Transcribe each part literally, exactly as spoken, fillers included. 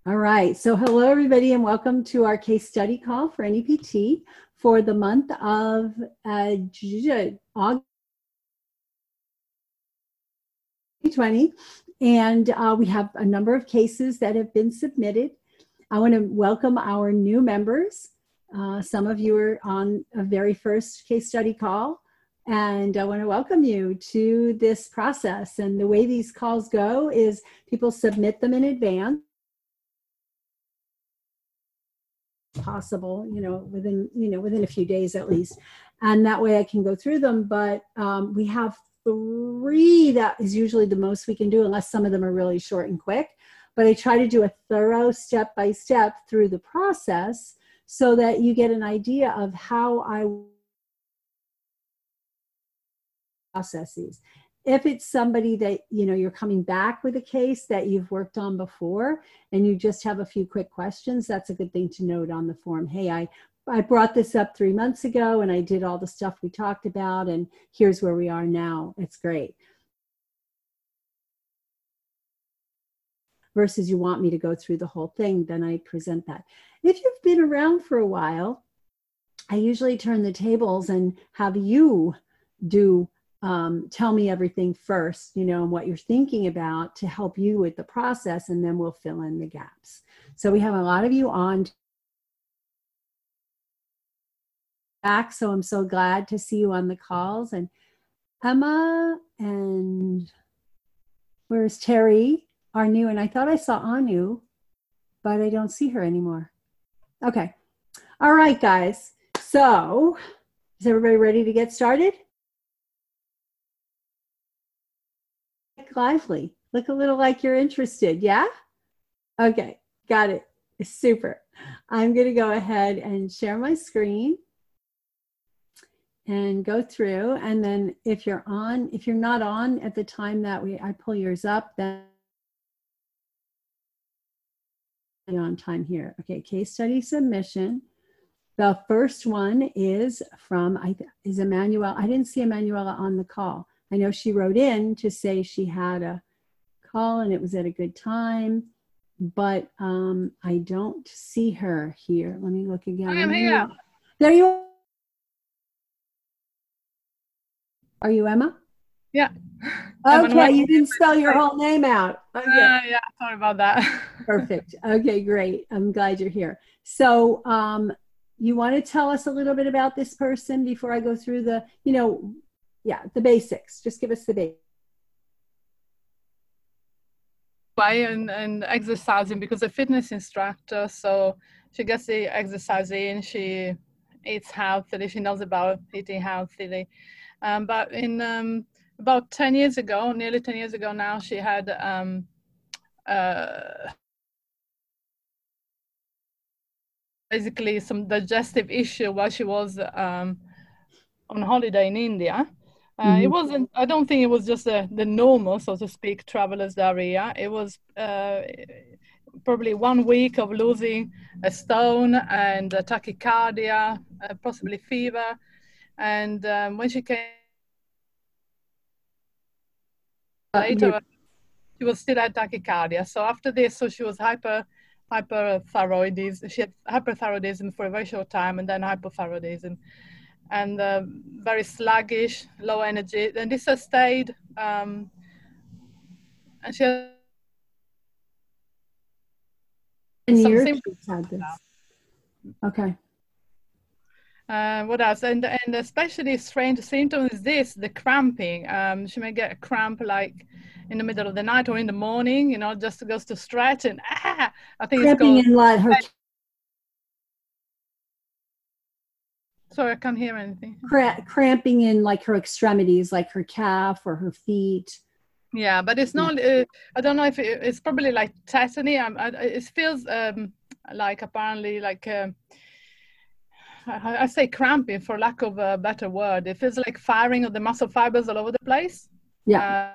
All right. So hello, everybody, and welcome to our case study call for N E P T for the month of uh, August twenty twenty. And uh, we have a number of cases that have been submitted. I want to welcome our new members. Uh, some of you are on a very first case study call, and I want to welcome you to this process. And the way these calls go is people submit them in advance. Possible, you know, within, you know, within a few days at least. And that way I can go through them. But um, we have three, that is usually the most we can do, unless some of them are really short and quick. But I try to do a thorough step by step through the process so that you get an idea of how I process these. If it's somebody that, you know, you're coming back with a case that you've worked on before and you just have a few quick questions, that's a good thing to note on the form. Hey, I, I brought this up three months ago and I did all the stuff we talked about, and here's where we are now. It's great. Versus you want me to go through the whole thing, then I present that. If you've been around for a while, I usually turn the tables and have you do Um, tell me everything first, you know, and what you're thinking about to help you with the process, and then we'll fill in the gaps. So we have a lot of you on back, so I'm so glad to see you on the calls. And Emma, and where's Terry, our new, and I thought I saw Anu, but I don't see her anymore. Okay. All right, guys. So is everybody ready to get started? Lively. Look a little like you're interested. Yeah? Okay, got it. Super. I'm going to go ahead and share my screen and go through. And then if you're on, if you're not on at the time that we I pull yours up, then on time here. Okay, case study submission. The first one is from, I is Emanuela. I didn't see Emanuela on the call. I know she wrote in to say she had a call and it was at a good time, but um, I don't see her here. Let me look again. I am here. There you are. Are you Emma? Yeah. Okay, you didn't spell your whole name out. Okay. Uh, yeah, sorry about that. Perfect. Okay, great. I'm glad you're here. So um, you want to tell us a little bit about this person before I go through the, you know, yeah, the basics. Just give us the basics. And, and exercising, because a fitness instructor, so she gets the exercise in, she eats healthily, she knows about eating healthily. Um, but in um, about ten years ago, nearly ten years ago now, she had um, uh, basically some digestive issue while she was um, on holiday in India. Uh, mm-hmm. It wasn't, I don't think it was just a, the normal, so to speak, traveler's diarrhea. It was uh, probably one week of losing a stone and a tachycardia, uh, possibly fever. And um, when she came later, uh, she was still at tachycardia. So after this, so she was hyper, hyperthyroidism. She had hyperthyroidism for a very short time, and then hypothyroidism. And uh, very sluggish, low energy. And this has stayed. Um, and she has some symptoms. Had this. Okay. Uh, what else? And and especially strange symptom is this: the cramping. Um, she may get a cramp like in the middle of the night or in the morning. You know, just goes to stretch and ah. I think cramping it's called. In what her. Sorry, I can't hear anything. Cra cramping in like her extremities, like her calf or her feet. Yeah, but it's not. Uh, I don't know if it, it's probably like tetany. Um, I, it feels um, like apparently like. Uh, I say cramping for lack of a better word. It feels like firing of the muscle fibers all over the place. Yeah. Uh,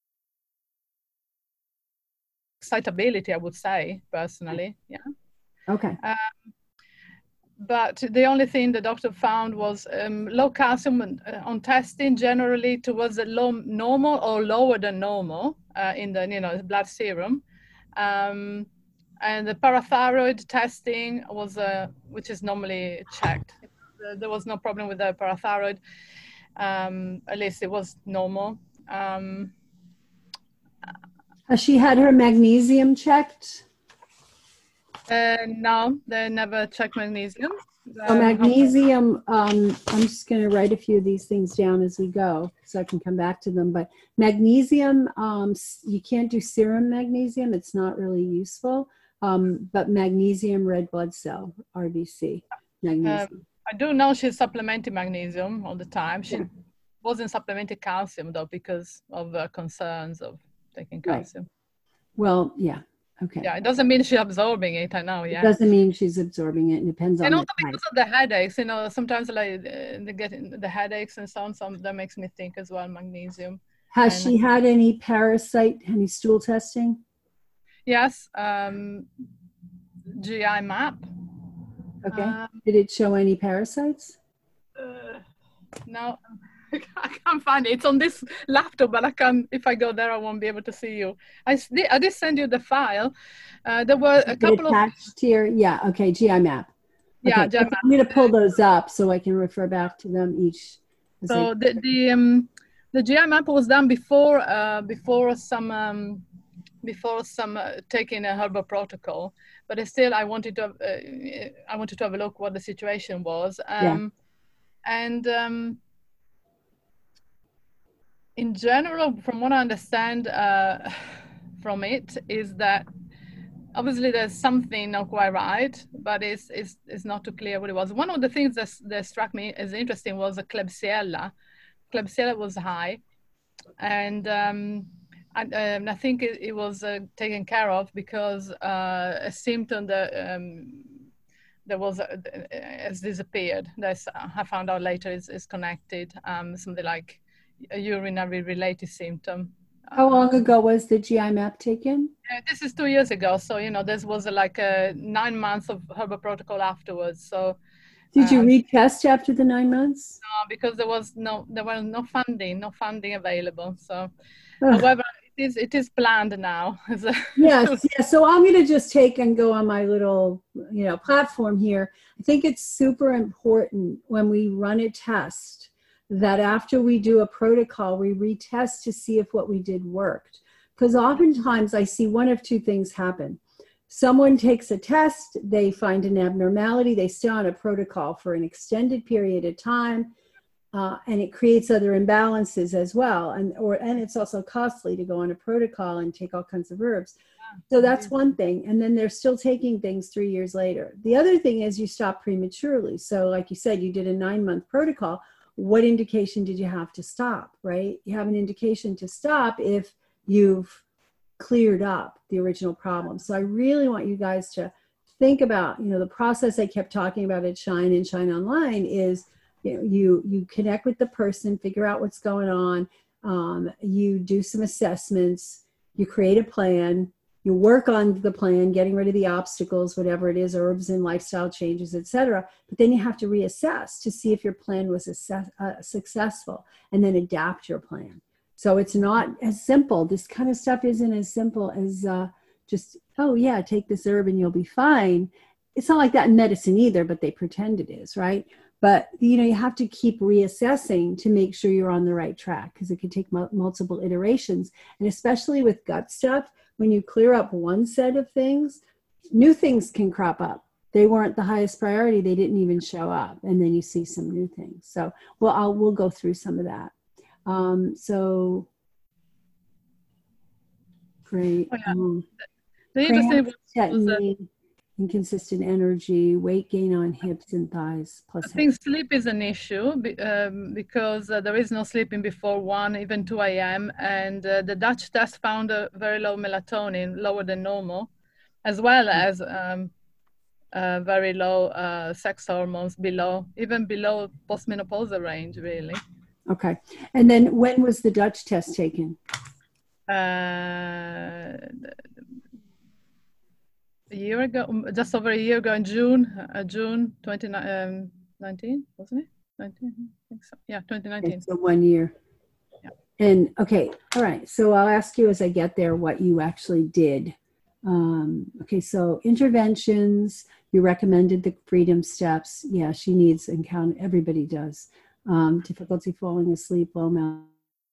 excitability, I would say, personally. Yeah. Okay. Um, but the only thing the doctor found was um, low calcium on, uh, on testing, generally towards the low normal or lower than normal uh, in the you know blood serum. Um, and the parathyroid testing was, uh, which is normally checked. There was no problem with the parathyroid. Um, at least it was normal. Um, Has she had her magnesium checked? uh, no, they never checked magnesium. So Um, magnesium, um, I'm just going to write a few of these things down as we go so I can come back to them. But magnesium, um, you can't do serum magnesium. It's not really useful. Um, but magnesium red blood cell, R B C, magnesium. Um, I do know she's supplementing magnesium all the time. She yeah. wasn't supplementing calcium though because of uh, concerns of taking calcium. Right. Well, yeah. Okay. Yeah, it doesn't mean she's absorbing it. I know. Yeah. It doesn't mean she's absorbing it. It depends on. And also the because of the headaches, you know, sometimes like uh, they get the headaches and so on. So that makes me think as well magnesium. Has and, she had any parasite, any stool testing? Yes. Um, G I map. Okay. Um, Did it show any parasites? Uh, no, I can't find it. It's on this laptop, but I can't. If I go there, I won't be able to see you. I did. I did send you the file. Uh, there were a couple of attached here. Yeah. Okay. G I map. Yeah. Okay. G I map. I'm going to pull those up so I can refer back to them each. So the the um, the G I map was done before uh, before some um, before some uh, taking a herbal protocol, but still I wanted to uh, I wanted to have a look what the situation was. Um, yeah. And um, in general, from what I understand uh, from it, is that obviously there's something not quite right, but it's, it's, it's not too clear what it was. One of the things that, that struck me as interesting was a Klebsiella. Klebsiella was high, and um, I, um, I think it, it was uh, taken care of because uh, a symptom that um, there was uh, has disappeared. That's I found out later is, is connected. Um, something like a urinary related symptom. How long ago was the G I map taken? Uh, this is two years ago. So you know, this was uh, like a nine months of herbal protocol afterwards. So did you um, retest after the nine months? No, because there was no there was no funding, no funding available. So, Ugh. however, it is it is planned now. Yes, yes. So I'm going to just take and go on my little, you know, platform here. I think it's super important when we run a test that after we do a protocol, we retest to see if what we did worked. Because oftentimes I see one of two things happen. Someone takes a test, they find an abnormality, they stay on a protocol for an extended period of time, uh, and it creates other imbalances as well. And, or, and it's also costly to go on a protocol and take all kinds of herbs. So that's one thing. And then they're still taking things three years later. The other thing is you stop prematurely. So like you said, you did a nine month protocol. What indication did you have to stop, right? You have an indication to stop if you've cleared up the original problem. So I really want you guys to think about, you know, the process I kept talking about at Shine and Shine Online is, you know, you, you connect with the person, figure out what's going on. Um, you do some assessments, you create a plan, you work on the plan, getting rid of the obstacles, whatever it is, herbs and lifestyle changes, et cetera. But then you have to reassess to see if your plan was assess, uh, successful and then adapt your plan. So it's not as simple. This kind of stuff isn't as simple as uh, just, oh yeah, take this herb and you'll be fine. It's not like that in medicine either, but they pretend it is, right? But you know, you have to keep reassessing to make sure you're on the right track because it can take m- multiple iterations. And especially with gut stuff, when you clear up one set of things, new things can crop up. They weren't the highest priority. They didn't even show up. And then you see some new things. So well, I'll, we'll go through some of that. Um, so great. Oh, yeah. Um, the interesting was, was uh, inconsistent energy, weight gain on hips and thighs. Plus, I think sleep is an issue um, because uh, there is no sleeping before one, even two a.m. And uh, the Dutch test found a very low melatonin, lower than normal, as well as um, uh, very low uh, sex hormones, below, even below postmenopausal range, really. Okay. And then when was the Dutch test taken? Uh, a year ago, just over a year ago in June, uh, June twenty nineteen, wasn't it? nineteen, I think so. Yeah, twenty nineteen. Okay, so one year. Yeah. And okay, all right. So I'll ask you as I get there what you actually did Um, okay, so interventions, you recommended the freedom steps. Yeah, she needs encounter, everybody does. Um, difficulty falling asleep, low mouth.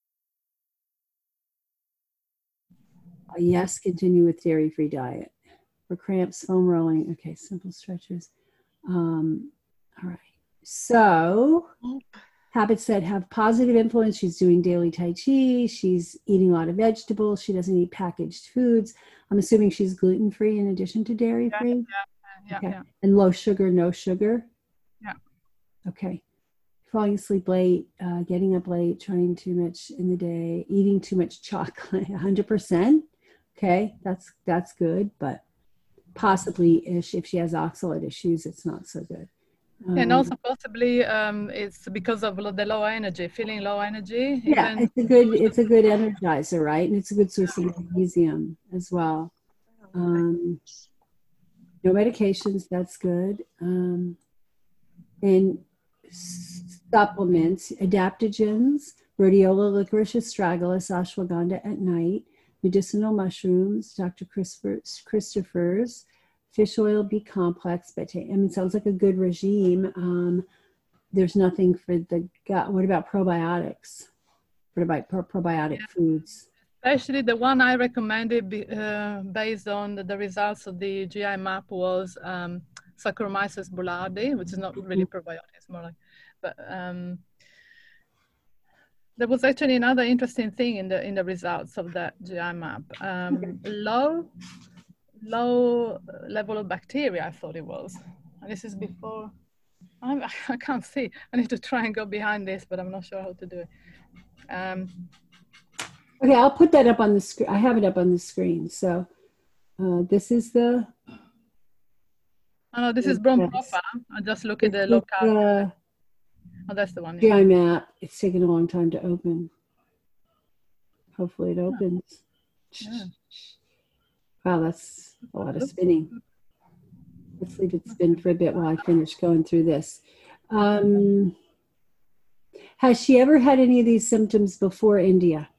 Yes, continue with dairy-free diet. For cramps, foam rolling. Okay, simple stretches. Um, all right. So, habits that have positive influence. She's doing daily Tai Chi. She's eating a lot of vegetables. She doesn't eat packaged foods. I'm assuming she's gluten-free in addition to dairy-free. Yeah, yeah, okay. yeah. And low sugar, no sugar. Yeah. Okay. Falling asleep late, uh, getting up late, trying too much in the day, eating too much chocolate, one hundred percent. Okay, that's that's good, but possibly if, if she has oxalate issues, it's not so good. Um, and also possibly um, it's because of the low energy, feeling low energy. Yeah, Even it's a good it's a good energizer, right? And it's a good source of magnesium as well. Um, no medications, that's good. Um, and supplements, adaptogens, rhodiola, licorice astragalus, ashwagandha at night, medicinal mushrooms, Doctor Christopher's, fish oil B complex. But I mean, sounds like a good regime. Um, there's nothing for the gut. What about probiotics? What about pro- probiotic yeah. foods? Actually, the one I recommended uh, based on the, the results of the G I map was um, Saccharomyces boulardii, which is not really probiotic, it's more like, but um, there was actually another interesting thing in the in the results of that G I map. Um, okay. Low, low level of bacteria, I thought it was, and this is before. I'm, I can't see. I need to try and go behind this, but I'm not sure how to do it. Um, okay, I'll put that up on the screen. I have it up on the screen. So uh, this is the. Oh, no, this is Brom Proper. I just look at the local. The, oh, that's the one. G I map. It's taken a long time to open. Hopefully it opens. Yeah. Wow, that's a lot of spinning. Let's leave it spin for a bit while I finish going through this. Um, has she ever had any of these symptoms before India?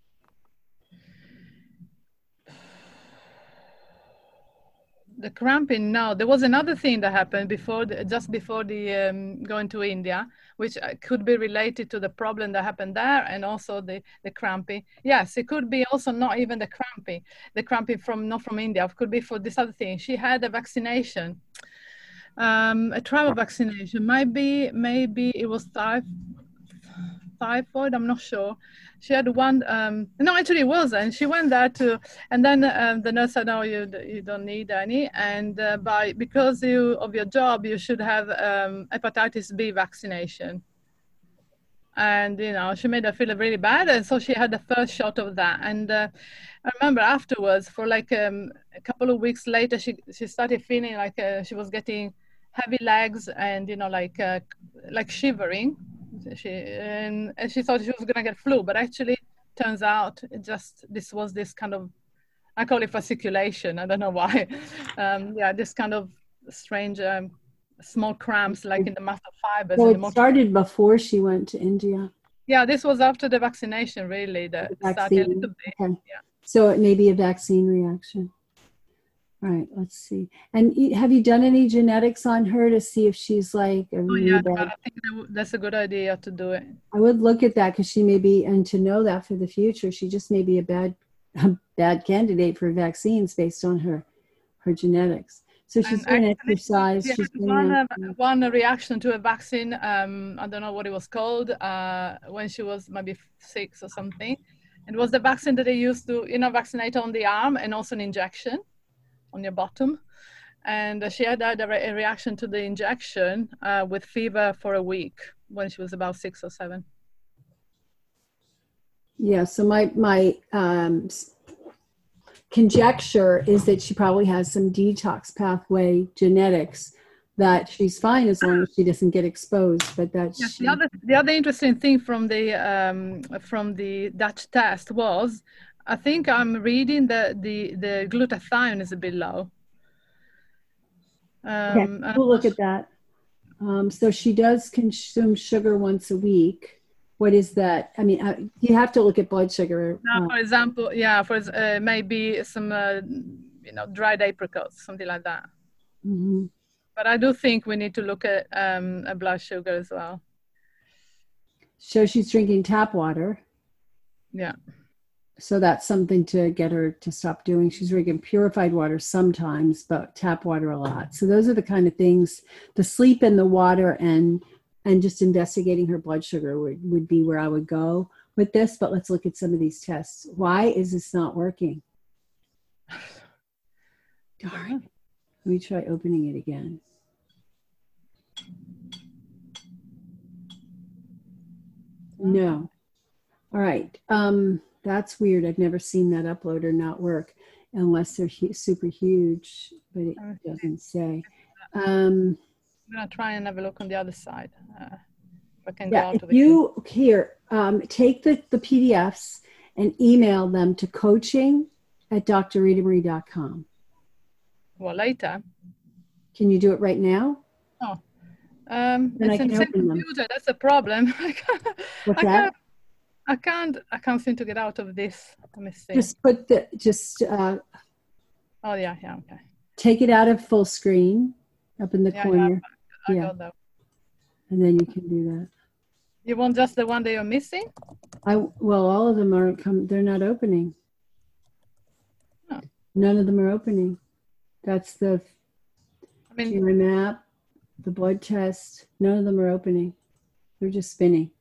The cramping, no. There was another thing that happened before, the, just before the um, going to India, which could be related to the problem that happened there, and also the the cramping. Yes, it could be also not even the cramping, the cramping from not from India. It could be for this other thing. She had a vaccination, um, a travel vaccination. Maybe maybe it was typh typhoid. I'm not sure. She had one, um, no, actually it wasn't. She went there to, and then um, the nurse said, no, you, you don't need any. And uh, by, because you, of your job, you should have um, hepatitis B vaccination. And, you know, she made her feel really bad. And so she had the first shot of that. And uh, I remember afterwards, for like um, a couple of weeks later, she, she started feeling like uh, she was getting heavy legs and, you know, like, uh, like shivering. She and, and she thought she was gonna get flu, but actually turns out it just this was this kind of, I call it fasciculation. I don't know why. Um, yeah, this kind of strange um, small cramps like in the muscle fibers. So in the it started before she went to India. Yeah, this was after the vaccination, really. That the started a little bit. Okay. Yeah. So it may be a vaccine reaction. All right, let's see. And have you done any genetics on her to see if she's like a Oh, yeah, I think that's a good idea to do it. I would look at that because she may be, and to know that for the future, she just may be a bad, a bad candidate for vaccines based on her, her genetics. So she's going to exercise. Yeah, she's one, uh, one reaction to a vaccine. Um, I don't know what it was called. Uh, when she was maybe six or something, it was the vaccine that they used to, you know, vaccinate on the arm and also an injection on your bottom, and uh, she had had a, re a reaction to the injection uh, with fever for a week when she was about six or seven. Yeah, so my my um, conjecture is that she probably has some detox pathway genetics that she's fine as long as she doesn't get exposed. But that's yes, the other the other interesting thing from the um, from the Dutch test was, I think I'm reading that the, the glutathione is a bit low. Um, okay, we'll look at that. Um, so she does consume sugar once a week. What is that? I mean, uh, you have to look at blood sugar. Now, uh, for example, yeah, for uh, maybe some uh, you know, dried apricots, something like that. Mm-hmm. But I do think we need to look at um, a blood sugar as well. So she's drinking tap water. Yeah. So that's something to get her to stop doing. She's drinking purified water sometimes, but tap water a lot. So those are the kind of things, the sleep and the water and and just investigating her blood sugar would, would be where I would go with this. But let's look at some of these tests. Why is this not working? Darn. Let me try opening it again. No. All right. Um, that's weird. I've never seen that uploader not work unless they're hu- super huge, but it doesn't say. Um, I'm going to try and have a look on the other side. Uh, if I can yeah, go out if of it. you, here, um, take the, the P D Fs and email them to coaching at d r rita marie dot com. Well, later. Can you do it right now? Oh, um, Then I it's in can the same open them. computer. That's a problem. I can't, What's I that? can't, I can't, I can't seem to get out of this. Let me see. Just put the, just uh, Oh, yeah, yeah, okay. take it out of full screen up in the Yeah, corner. yeah, I Yeah. got that. And then you can do that. You want just the one that you're missing? I, well, all of them aren't come, they're not opening. Oh. None of them are opening. That's the I mean, G I map, the blood test. None of them are opening. They're just spinning.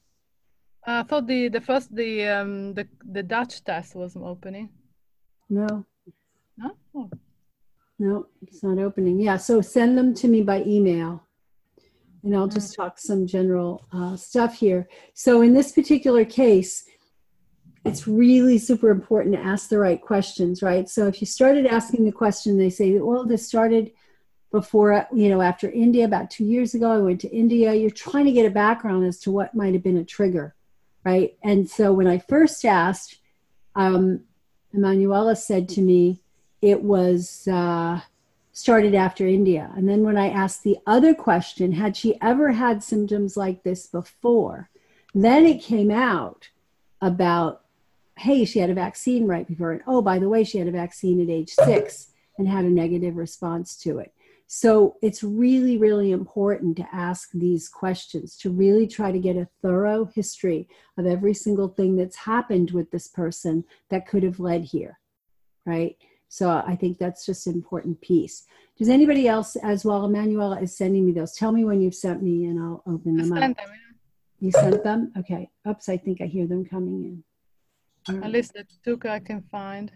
I thought the, the first, the, um, the, the Dutch test was opening. No, No? Oh. no, it's not opening. Yeah, so send them to me by email. And I'll just talk some general uh, stuff here. So in this particular case, it's really super important to ask the right questions, right? So if you started asking the question, they say, well, this started before, you know, after India, about two years ago, I went to India. You're trying to get a background as to what might have been a trigger, right? And so when I first asked, um, Emanuela said to me, it was uh, started after India. And then when I asked the other question, had she ever had symptoms like this before? Then it came out about, hey, she had a vaccine right before. And oh, by the way, she had a vaccine at age six and had a negative response to it. So it's really, really important to ask these questions, to really try to get a thorough history of every single thing that's happened with this person that could have led here, right? So I think that's just an important piece. Does anybody else, as well, Emanuela is sending me those. Tell me when you've sent me and I'll open them up. Them, yeah. You sent them? Okay. Oops, I think I hear them coming in. All At right. least the two I can find.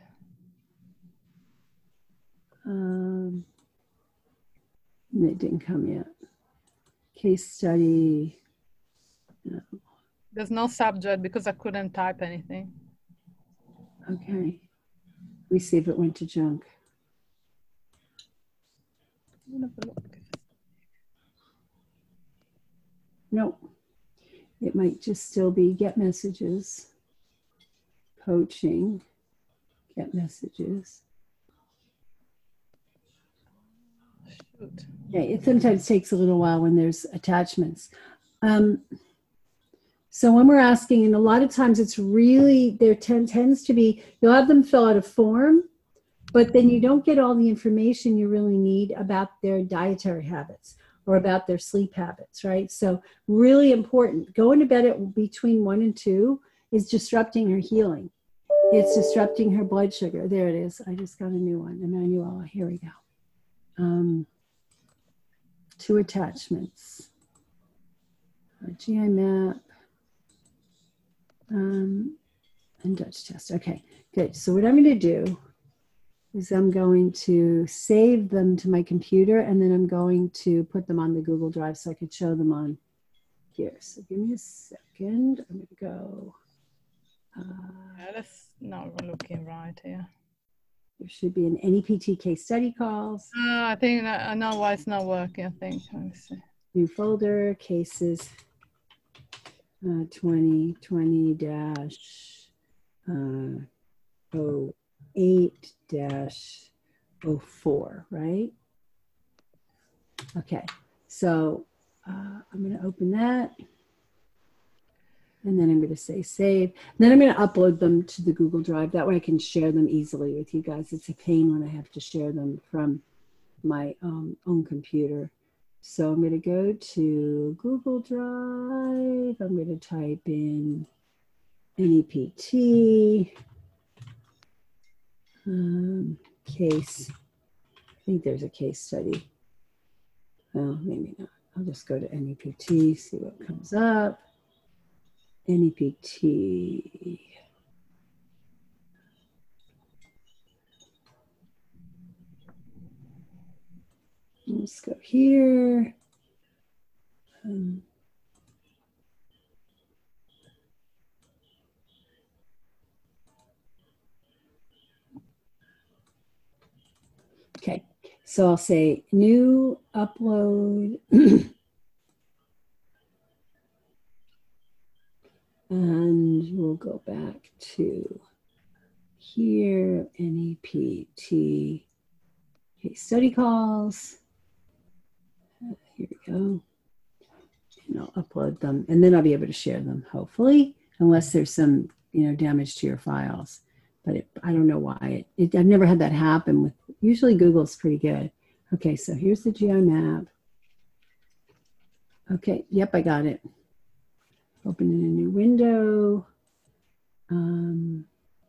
Um, they didn't come yet. Case study. No. There's no subject because I couldn't type anything. Okay. Let me see if it went to junk. Nope. It might just still be get messages, coaching, get messages. Shoot. Okay, it sometimes takes a little while when there's attachments. Um, so when we're asking, and a lot of times it's really, there tend, tends to be, you'll have them fill out a form, but then you don't get all the information you really need about their dietary habits or about their sleep habits, right? So really important. Going to bed at between one and two is disrupting her healing. It's disrupting her blood sugar. There it is. I just got a new one. Emanuela, here we go. Um, two attachments. A G I map. Um, and Dutch test. Okay, good. So what I'm going to do is I'm going to save them to my computer, and then I'm going to put them on the Google Drive so I could show them on here. So give me a second. I'm going to go. Uh, Yeah, that's not looking right here. there should be an N E P T case study calls. Uh, I think that, I know why it's not working. I think. Let me see. New folder, cases uh, twenty twenty dash oh eight dash oh four, right? Okay, so uh, I'm going to open that. And then I'm going to say save. And then I'm going to upload them to the Google Drive. That way I can share them easily with you guys. It's a pain when I have to share them from my um, own computer. So I'm going to go to Google Drive. I'm going to type in N E P T um, case. I think there's a case study. Well, maybe not. I'll just go to N E P T, see what comes up. N E P T. Let's go here. Um, okay, so I'll say new upload. And we'll go back to here, N E P T, case study calls. Uh, here we go. And I'll upload them, and then I'll be able to share them, hopefully, unless there's some, you know, damage to your files. But it, I don't know why. It, it, I've never had that happen. With usually Google's pretty good. Okay, so here's the G I map. Okay, yep, I got it. Opening a new window. Um,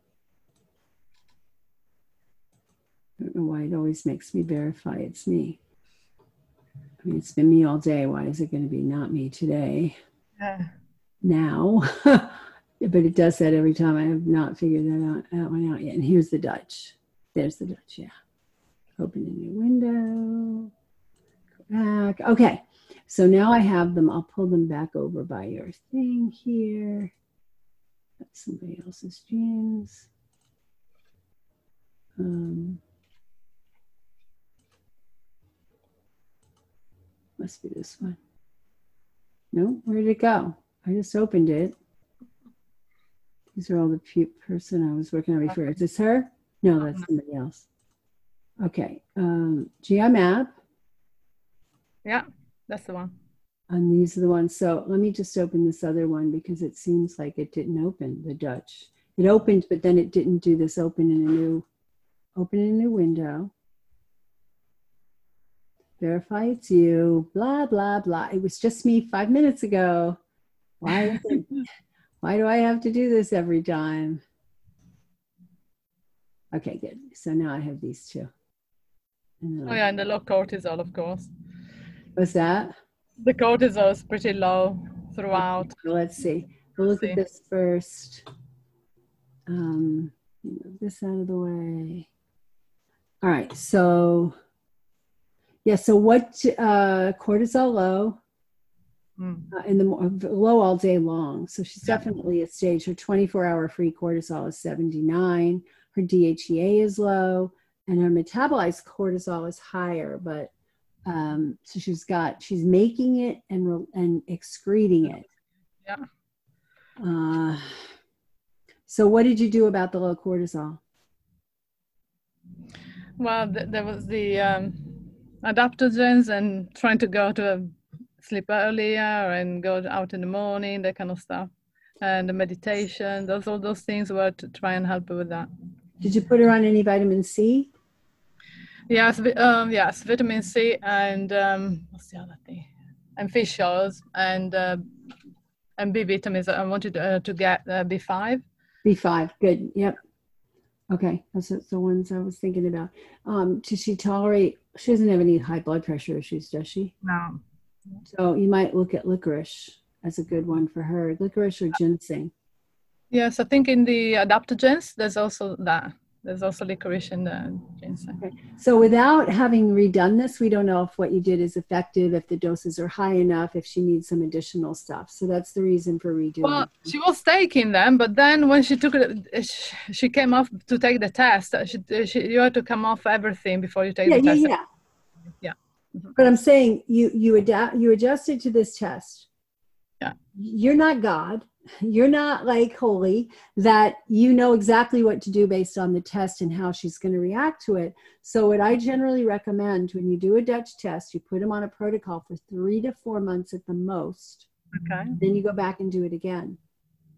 I don't know why it always makes me verify it's me. I mean, it's been me all day. Why is it going to be not me today? Yeah. Now. But it does that every time. I have not figured that out, that one out yet. And here's the Dutch. There's the Dutch, yeah. Open a new window. Go back. Okay. So now I have them. I'll pull them back over by your thing here. That's somebody else's jeans. Um, must be this one. No, where did it go? I just opened it. These are all the person I was working on before. Is this her? No, that's somebody else. Okay. Um, G I map. Yeah. That's the one. And these are the ones. So let me just open this other one because it seems like it didn't open, the Dutch. It opened, but then it didn't do this open in a new, open in a new window. Verify it's you, blah, blah, blah. It was just me five minutes ago. Why, why do I have to do this every time? Okay, good. So now I have these two. Oh yeah, and the low cortisol, of course. What's that? The cortisol is pretty low throughout. Okay, let's see. We'll look at this first. Um, move this out of the way. All right. So, yeah. So what? Uh, cortisol low, mm. uh, and the low all day long. So she's yeah. definitely at stage. Her twenty-four hour free cortisol is seventy-nine. Her D H E A is low, and her metabolized cortisol is higher, but. Um, so she's got, she's making it and and excreting it. Yeah. Uh, so what did you do about the low cortisol? Well, th there was the um, adaptogens and trying to go to sleep earlier and go out in the morning, that kind of stuff. And the meditation, those all those things were to try and help her with that. Did you put her on any vitamin C? Yes, um, yes, vitamin C and um, what's the other thing? And fish oils and uh, and B vitamins. I wanted uh, to get uh, B five. B five, good. Yep. Okay, those are the ones I was thinking about. Um, does she tolerate? She doesn't have any high blood pressure issues, does she? No. So you might look at licorice as a good one for her. Licorice or ginseng. Yes, I think in the adaptogens there's also that. There's also licorice in the ginseng. Okay. So without having redone this, we don't know if what you did is effective, if the doses are high enough, if she needs some additional stuff. So that's the reason for redoing. Well, she was taking them, but then when she took it, she came off to take the test. She, she, you have to come off everything before you take yeah, the test. Yeah, yeah, yeah. Mm-hmm. But I'm saying you you adapt you adjusted to this test. Yeah. You're not God. You're not like holy that you know exactly what to do based on the test and how she's going to react to it. So what I generally recommend when you do a Dutch test, you put them on a protocol for three to four months at the most. Okay. Then you go back and do it again.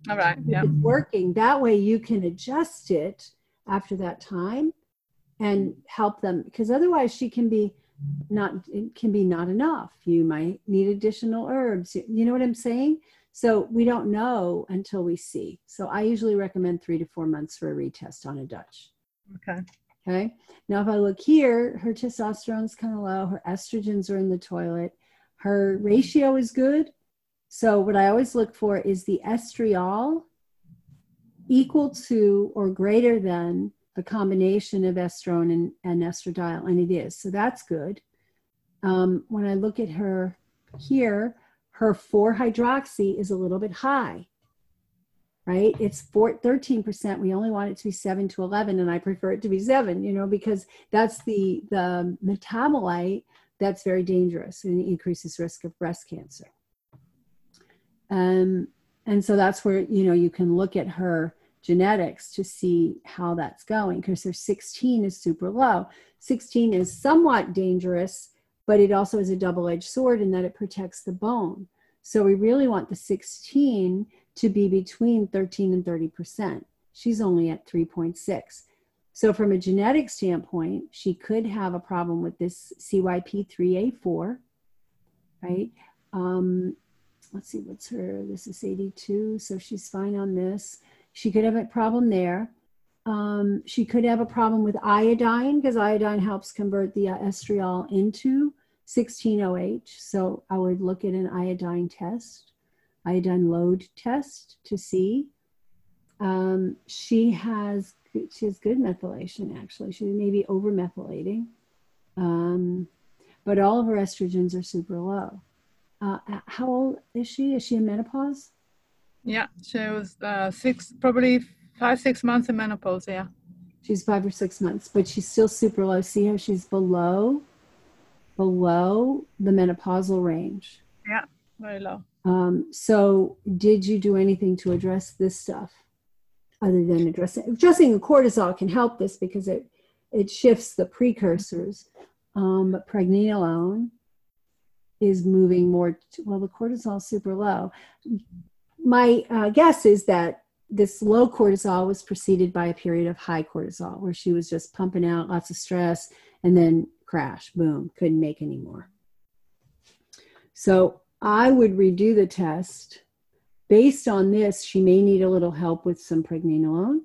All right. If Yeah. it's working, that way you can adjust it after that time and help them, because otherwise she can be not, it can be not enough. You might need additional herbs. You know what I'm saying? So we don't know until we see. So I usually recommend three to four months for a retest on a Dutch. Okay. Okay. Now, if I look here, her testosterone is kind of low. Her estrogens are in the toilet. Her ratio is good. So what I always look for is the estriol equal to or greater than the combination of estrone and, and estradiol, and it is. So that's good. Um, when I look at her here, her four hydroxy is a little bit high, right? It's four, thirteen percent. We only want it to be seven to eleven, and I prefer it to be seven, you know, because that's the, the metabolite that's very dangerous and increases risk of breast cancer. Um, and so that's where, you know, you can look at her genetics to see how that's going, because her sixteen is super low. sixteen is somewhat dangerous, but it also is a double-edged sword in that it protects the bone. So we really want the sixteen to be between thirteen and thirty percent. She's only at three point six. So from a genetic standpoint, she could have a problem with this C Y P three A four, right? Um, let's see, what's her, this is eighty-two, so she's fine on this. She could have a problem there. Um, she could have a problem with iodine, because iodine helps convert the uh, estriol into sixteen O H. So I would look at an iodine test, iodine load test to see. Um, she has she has good methylation, actually. She may be over methylating, um, but all of her estrogens are super low. Uh, how old is she? Is she in menopause? Yeah, she was uh, six, probably five, six months in menopause. Yeah. She's five or six months, but she's still super low. See how she's below, below the menopausal range. Yeah, very low. Um, so did you do anything to address this stuff other than addressing, addressing the cortisol can help this because it, it shifts the precursors. Um, but pregnenolone is moving more to, well, the cortisol is super low. My uh, guess is that this low cortisol was preceded by a period of high cortisol where she was just pumping out lots of stress and then crash, boom, couldn't make any more. So I would redo the test. Based on this, she may need a little help with some pregnenolone.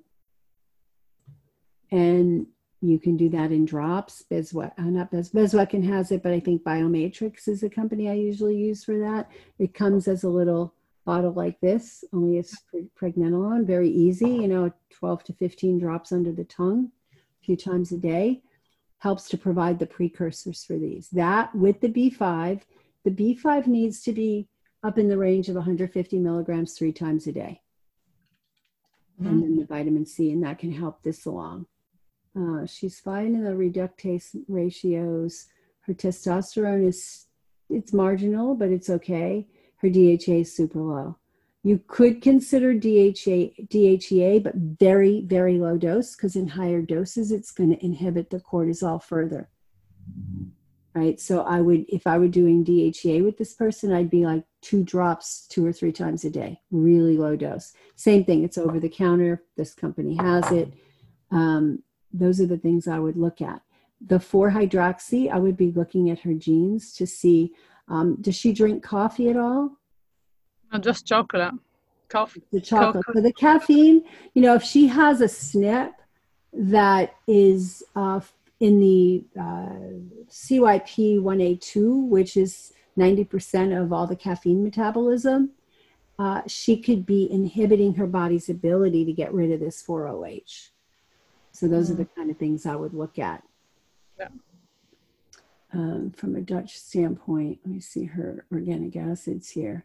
And you can do that in drops. Bezwe- uh, not Bez- Bezwecken has it, but I think Biomatrix is the company I usually use for that. It comes as a little bottle like this, only it's pregnenolone, very easy, you know, twelve to fifteen drops under the tongue a few times a day, helps to provide the precursors for these. That with the B five, the B five needs to be up in the range of one hundred fifty milligrams three times a day. Mm-hmm. And then the vitamin C, and that can help this along. Uh, she's fine in the reductase ratios. Her testosterone is, it's marginal, but it's okay. Her D H A is super low. You could consider D H A, D H E A, but very, very low dose, because in higher doses, it's going to inhibit the cortisol further. Right? So I would, if I were doing D H E A with this person, I'd be like two drops, two or three times a day, really low dose. Same thing, it's over the counter. This company has it. Um, those are the things I would look at. The four hydroxy, I would be looking at her genes to see, um, does she drink coffee at all? No, just chocolate. Coffee. The chocolate. So the caffeine, you know, if she has a S N P that is uh, in the uh, C Y P one A two, which is ninety percent of all the caffeine metabolism, uh, she could be inhibiting her body's ability to get rid of this four O H. So those mm. are the kind of things I would look at. Yeah. Um, from a Dutch standpoint, let me see her organic acids here.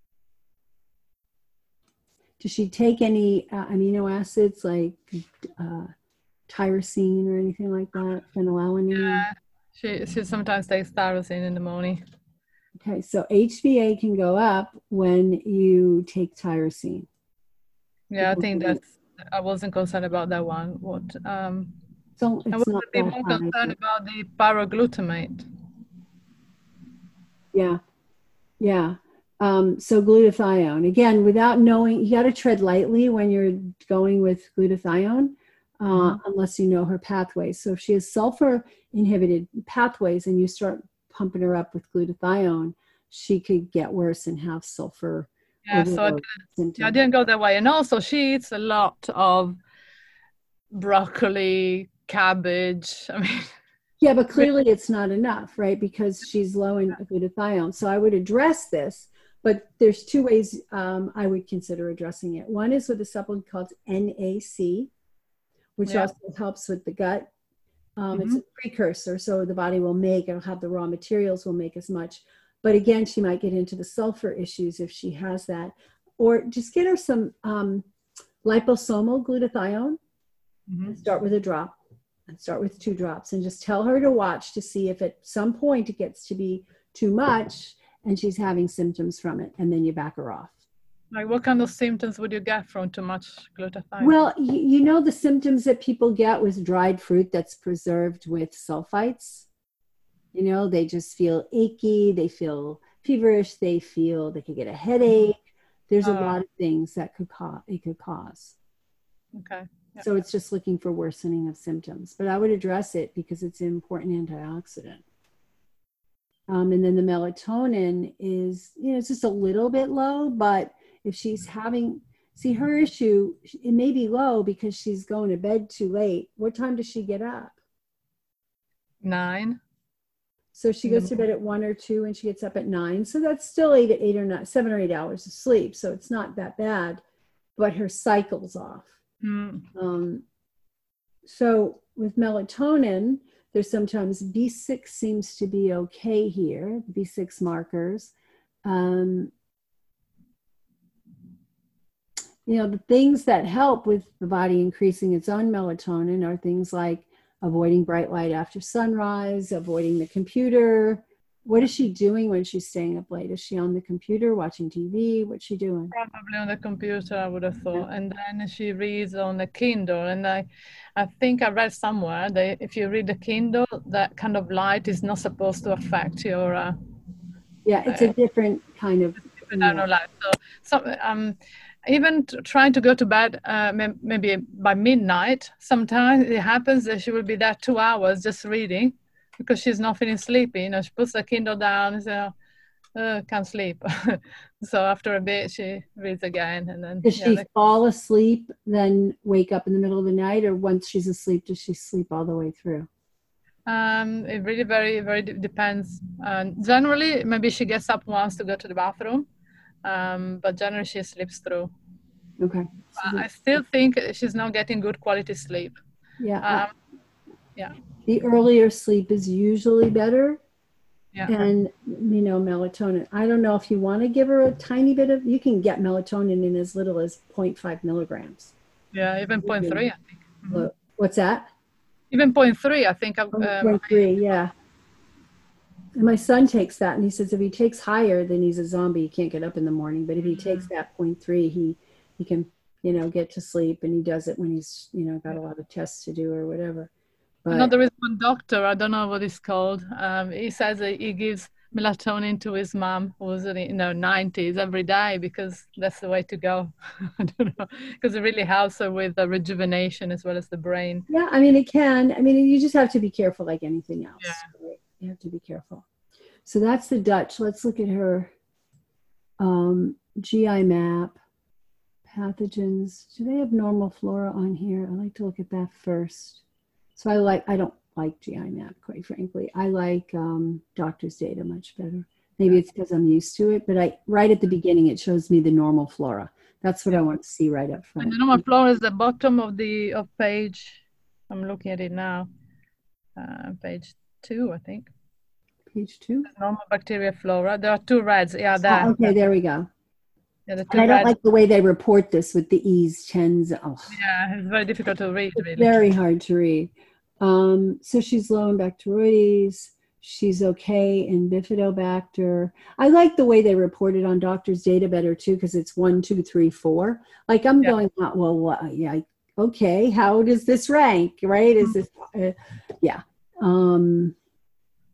Does she take any uh, amino acids like uh, tyrosine or anything like that? Phenylalanine? Yeah, she, she sometimes takes tyrosine in the morning. Okay, so H b A can go up when you take tyrosine. Yeah, I think that's, I wasn't concerned about that one. What? Um, so it's I was not a bit more high, concerned but... about the pyroglutamate. Yeah, yeah. Um, so glutathione, again, without knowing, you got to tread lightly when you're going with glutathione, uh, mm-hmm. unless you know her pathways. So if she has sulfur inhibited pathways and you start pumping her up with glutathione, she could get worse and have sulfur. Yeah, so I didn't, yeah, I didn't go that way. And also she eats a lot of broccoli, cabbage. I mean, yeah, but clearly it's not enough, right? Because she's low in glutathione. So I would address this. But there's two ways um, I would consider addressing it. One is with a supplement called N A C, which yeah. also helps with the gut. Um, mm-hmm. It's a precursor, so the body will make, it'll have the raw materials, will make as much. But again, she might get into the sulfur issues if she has that. Or just get her some um, liposomal glutathione, mm-hmm. and start with a drop, and start with two drops, and just tell her to watch to see if at some point it gets to be too much, and she's having symptoms from it, and then you back her off. Like what kind of symptoms would you get from too much glutathione? Well, you, you know the symptoms that people get with dried fruit that's preserved with sulfites? You know, they just feel achy, they feel feverish, they feel they could get a headache. There's uh, a lot of things that could cause it could cause. Okay. Yep. So it's just looking for worsening of symptoms. But I would address it because it's an important antioxidant. Um, and then the melatonin is, you know, it's just a little bit low, but if she's having, see her issue, it may be low because she's going to bed too late. What time does she get up? Nine. So she goes to bed at one or two and she gets up at nine. So that's still eight, eight or nine, seven or eight hours of sleep. So it's not that bad, but her cycle's off. Mm. Um, so with melatonin, there's sometimes B six seems to be okay here, B six markers. Um, you know, the things that help with the body increasing its own melatonin are things like avoiding bright light after sunrise, avoiding the computer. What is she doing when she's staying up late? Is she on the computer watching T V? What's she doing? Probably on the computer, I would have thought. Yeah. And then she reads on the Kindle. And I, I think I read somewhere that if you read the Kindle, that kind of light is not supposed to affect your. Uh, yeah, it's uh, a different kind of. Different yeah. light. So, so um, even t- trying to go to bed, uh, maybe by midnight, sometimes it happens that she will be there two hours just reading. Because she's not feeling sleepy, you know, she puts the Kindle down and says, oh, can't sleep. So after a bit, she reads again. And then does yeah, she like, fall asleep, then wake up in the middle of the night, or once she's asleep, does she sleep all the way through? Um, it really very, very d- depends. Um, generally, maybe she gets up once to go to the bathroom, um, but generally she sleeps through. Okay. So I still think she's not getting good quality sleep. Yeah. Um, yeah. The earlier sleep is usually better. Yeah. And, you know, melatonin. I don't know if you want to give her a tiny bit of, you can get melatonin in as little as zero point five milligrams. Yeah, even zero point three, I think. Mm-hmm. What's that? Even zero point three, I think. Um, zero point three, yeah. And my son takes that, and he says if he takes higher, then he's a zombie. He can't get up in the morning. But if he takes that zero point three, he, he can, you know, get to sleep, and he does it when he's, you know, got a lot of tests to do or whatever. But, no, there is one doctor, I don't know what it's called. Um, he says that he gives melatonin to his mom, who's in you know nineties, every day because that's the way to go. I don't know, because it really helps her with the rejuvenation as well as the brain. Yeah, I mean it can. I mean you just have to be careful, like anything else. Yeah. Right? You have to be careful. So that's the Dutch. Let's look at her um, G I map. Pathogens. Do they have normal flora on here? I like to look at that first. So I like, I don't like G I map, quite frankly. I like um, doctor's data much better. Maybe it's because I'm used to it, but I right at the beginning, it shows me the normal flora. That's what I want to see right up front. And the normal flora is the bottom of the of page. I'm looking at it now. Uh, page two, I think. Page two? The normal bacteria flora. There are two reds. Yeah, there. Oh, okay, there we go. Yeah, the two and I don't reds. like the way they report this with the E's, tens. Oh. Yeah, it's very difficult to read. Really. Very hard to read. Um, so she's low in Bacteroides. She's okay in Bifidobacter. I like the way they report it on doctor's data better too, because it's one, two, three, four. Like I'm yeah. going, oh, well, what, yeah, okay. How does this rank? Right? Is this, uh, yeah. Um,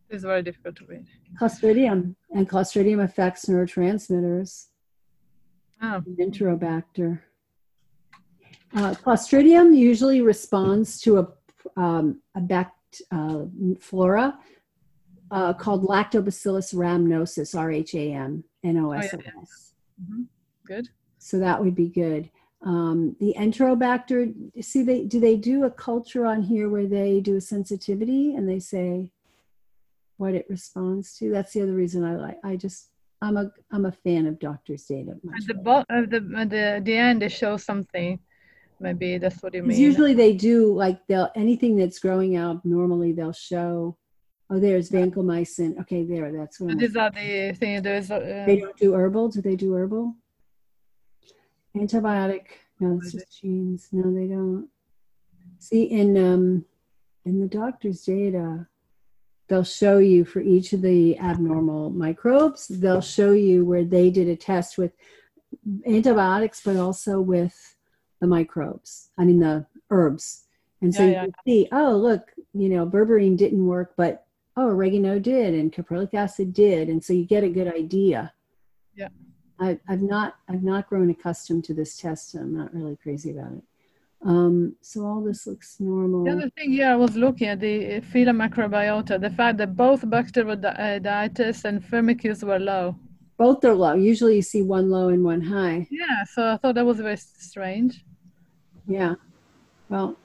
It's very difficult to read. Clostridium. And Clostridium affects neurotransmitters. Oh. Enterobacter. Uh, Clostridium usually responds to a, um, a bact, uh, flora uh, called Lactobacillus rhamnosus, R H A M N O S O S. Oh, yeah, yeah. Mm-hmm. Good. So that would be good. Um, the Enterobacter, see, they do they do a culture on here where they do a sensitivity and they say what it responds to? That's the other reason I like. I just I'm a I'm a fan of doctors' data. At the bo- at the at the the end, they show something. Maybe that's what you mean. Usually they do like they'll anything that's growing out normally they'll show. Oh, there's vancomycin. Okay, there. That's what. So these are the things. There's. Uh, they don't do herbal. Do they do herbal? Antibiotic. No, it's just genes. No, they don't. See, in um, in the doctor's data, they'll show you for each of the abnormal microbes. They'll show you where they did a test with antibiotics, but also with the microbes. I mean the herbs. And so yeah, you yeah. can see, oh, look, you know, berberine didn't work, but oh, oregano did, and caprylic acid did, and so you get a good idea. Yeah. I, I've not I've not grown accustomed to this test, so I'm not really crazy about it. Um, so all this looks normal. The other thing here, I was looking at the fetal microbiota, the fact that both Bacteroidetes and Firmicutes were low. Both are low. Usually you see one low and one high. Yeah, so I thought that was very strange. Yeah. Well,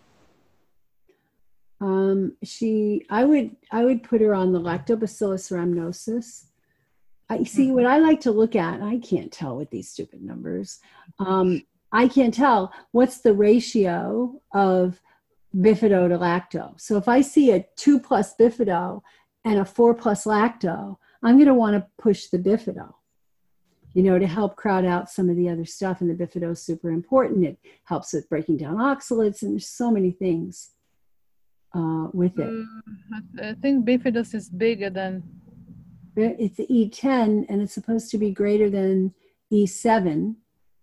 um, she, I would, I would put her on the Lactobacillus rhamnosus. I see what I like to look at. I can't tell with these stupid numbers. Um, I can't tell what's the ratio of bifido to lacto. So if I see a two plus bifido and a four plus lacto, I'm going to want to push the bifido, you know, to help crowd out some of the other stuff. And the bifido is super important. It helps with breaking down oxalates, and there's so many things uh, with it. Uh, I think bifidus is bigger than. It's E ten, and it's supposed to be greater than E seven.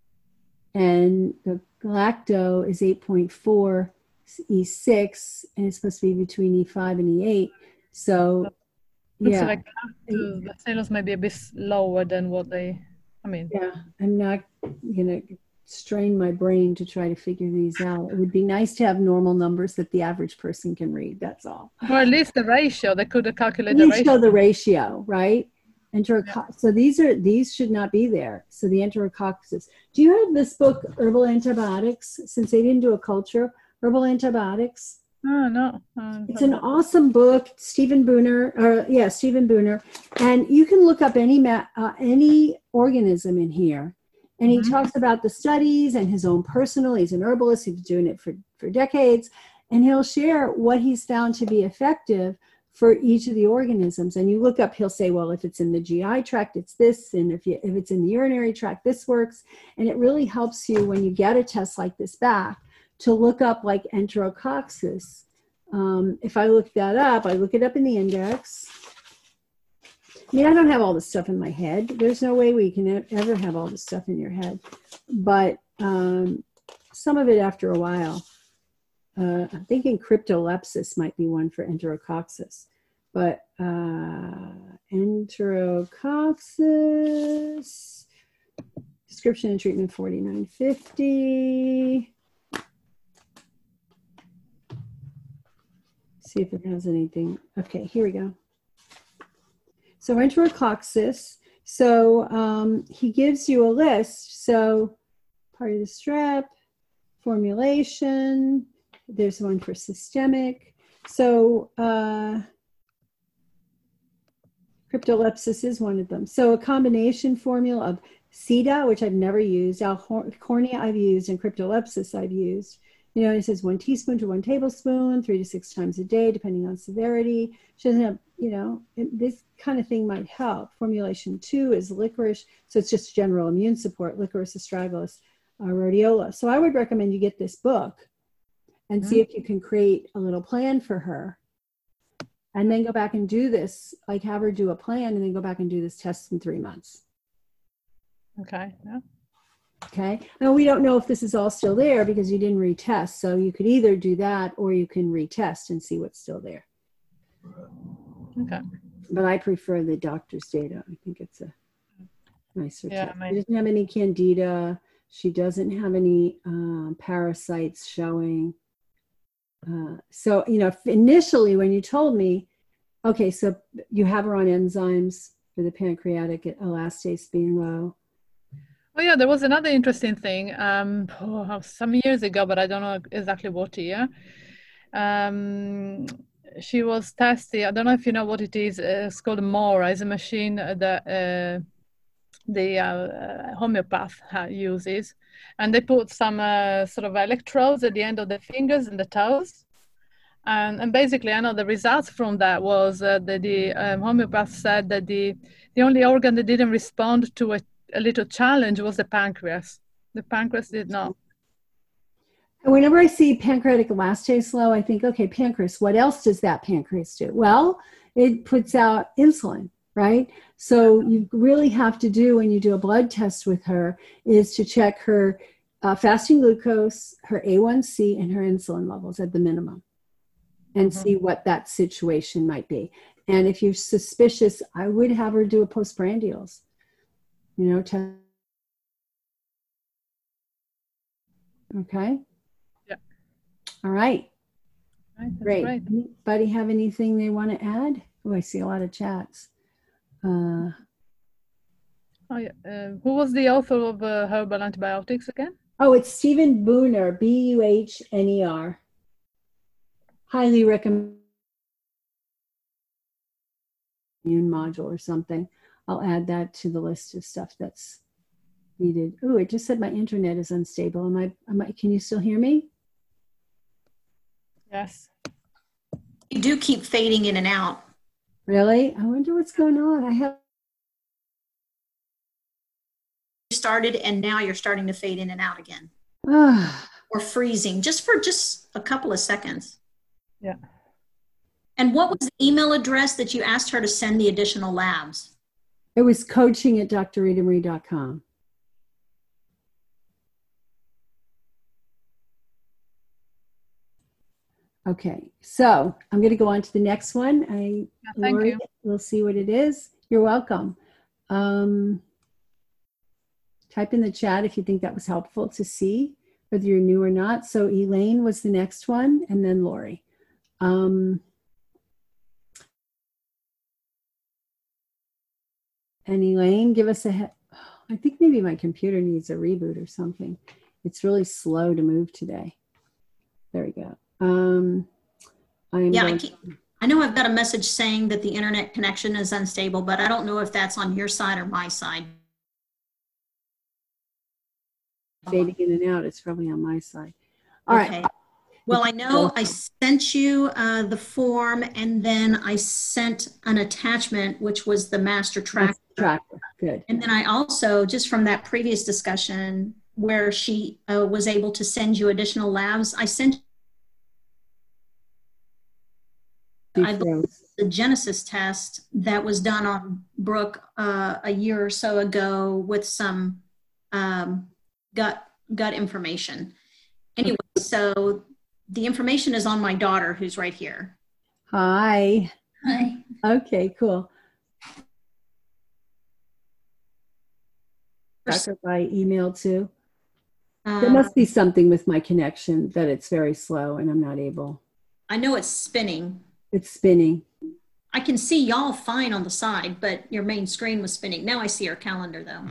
And the lacto is eight point four, E six, and it's supposed to be between E five and E eight. So, looks yeah. like the cells may be a bit lower than what they, I mean. Yeah, I'm not going to strain my brain to try to figure these out. It would be nice to have normal numbers that the average person can read, that's all. Or at least the ratio, they could calculate the ratio. Show the ratio, right? Enterococcus. Yeah. So these are these should not be there. So the Enterococcus. Do you have this book, Herbal Antibiotics? Since they didn't do a culture, Herbal Antibiotics. Oh no, uh, it's an awesome book, Stephen Booner, or yeah, Stephen Booner, and you can look up any ma- uh, any organism in here, and he mm-hmm. talks about the studies and his own personal. He's an herbalist. He's been doing it for for decades, and he'll share what he's found to be effective for each of the organisms. And you look up, he'll say, well, if it's in the G I tract, it's this. And if, you, if it's in the urinary tract, this works. And it really helps you when you get a test like this back to look up like Enterococcus. Um, if I look that up, I look it up in the index. I mean, I don't have all this stuff in my head. There's no way we can ever have all this stuff in your head. But um, some of it after a while. Uh, I'm thinking cryptolepsis might be one for Enterococcus, but uh, Enterococcus, description and treatment forty-nine fifty. See if it has anything. Okay, here we go. So Enterococcus, so um, he gives you a list. So part of the strep, formulation. There's one for systemic. So uh, cryptolepsis is one of them. So a combination formula of C D A, which I've never used, Alcornia I've used, and cryptolepsis I've used. You know, it says one teaspoon to one tablespoon, three to six times a day, depending on severity. She doesn't have, you know, this kind of thing might help. Formulation two is licorice. So it's just general immune support, licorice astragalus, uh, rhodiola. So I would recommend you get this book and see if you can create a little plan for her. And then go back and do this, like have her do a plan and then go back and do this test in three months. Okay, yeah. Okay, now we don't know if this is all still there because you didn't retest. So you could either do that or you can retest and see what's still there. Okay. But I prefer the doctor's data. I think it's a nicer Yeah, test. my- She doesn't have any candida. She doesn't have any uh, parasites showing. Uh, so, you know, initially when you told me, okay, so you have her on enzymes for the pancreatic elastase being low. Oh yeah, there was another interesting thing um, oh, some years ago, but I don't know exactly what year. Um, she was testing. I don't know if you know what it is. Uh, it's called Mora. It's a machine that uh, the uh, homeopath uses, and they put some uh, sort of electrodes at the end of the fingers and the toes. And, and basically, I know the results from that was uh, that the um, homeopath said that the the only organ that didn't respond to a, a little challenge was the pancreas. The pancreas did not. And whenever I see pancreatic elastase low, I think, okay, pancreas, what else does that pancreas do? Well, it puts out insulin, right? So you really have to do when you do a blood test with her is to check her uh, fasting glucose, her A one C, and her insulin levels at the minimum, and mm-hmm. see what that situation might be. And if you're suspicious, I would have her do a postprandials, you know, test. Okay. Yeah. All right. Right, great. great. Anybody have anything they want to add? Oh, I see a lot of chats. Uh, oh, yeah. Uh, who was the author of uh, Herbal Antibiotics again? Oh, it's Stephen Buhner, B U H N E R. Highly recommend immune module or something. I'll add that to the list of stuff that's needed. Oh, it just said my internet is unstable. Am I, am I, can you still hear me? Yes. You do keep fading in and out. Really? I wonder what's going on. I have started and now you're starting to fade in and out again. Or freezing just for just a couple of seconds. Yeah. And what was the email address that you asked her to send the additional labs? It was coaching at d r rita marie dot com. Okay, so I'm going to go on to the next one. I, yeah, thank Lori, you. We'll see what it is. You're welcome. Um, type in the chat if you think that was helpful to see whether you're new or not. So Elaine was the next one, and then Lori. Um, and Elaine, give us a, I think maybe my computer needs a reboot or something. It's really slow to move today. There we go. Um, I'm yeah, going I, keep, I know I've got a message saying that the internet connection is unstable, but I don't know if that's on your side or my side. Fading in and out. It's probably on my side. All okay. right. Well, I know I sent you uh, the form, and then I sent an attachment, which was the master tracker. Tracker. Good. And then I also, just from that previous discussion where she uh, was able to send you additional labs, I sent I the Genesis test that was done on Brooke uh, a year or so ago with some um, gut gut information. Anyway, so the information is on my daughter, who's right here. Hi. Hi. Okay, cool. Tracker by email too. Um, there must be something with my connection that it's very slow and I'm not able. I know it's spinning. It's spinning. I can see y'all fine on the side, but your main screen was spinning. Now I see our calendar though.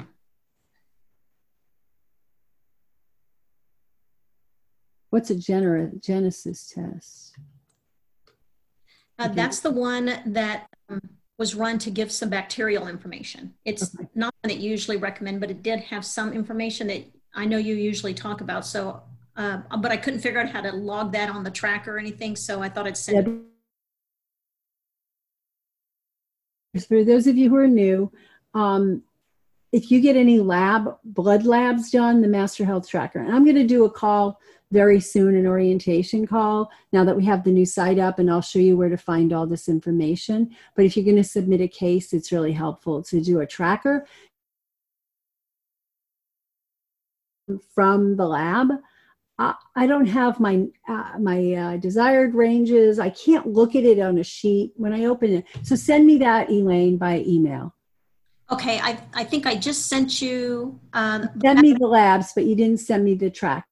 What's a gener Genesis test? Uh, that's the one that um, was run to give some bacterial information. It's okay. Not one that you usually recommend, but it did have some information that I know you usually talk about. So, uh, but I couldn't figure out how to log that on the tracker or anything. So I thought I'd send yeah. For those of you who are new, um, if you get any lab, blood labs done, the Master Health Tracker, and I'm going to do a call very soon, an orientation call, now that we have the new site up, and I'll show you where to find all this information. But if you're going to submit a case, it's really helpful to do a tracker from the lab. I, I don't have my uh, my uh, desired ranges. I can't look at it on a sheet when I open it. So send me that, Elaine, by email. Okay, I, I think I just sent you. Uh, Send me the labs, but you didn't send me the track.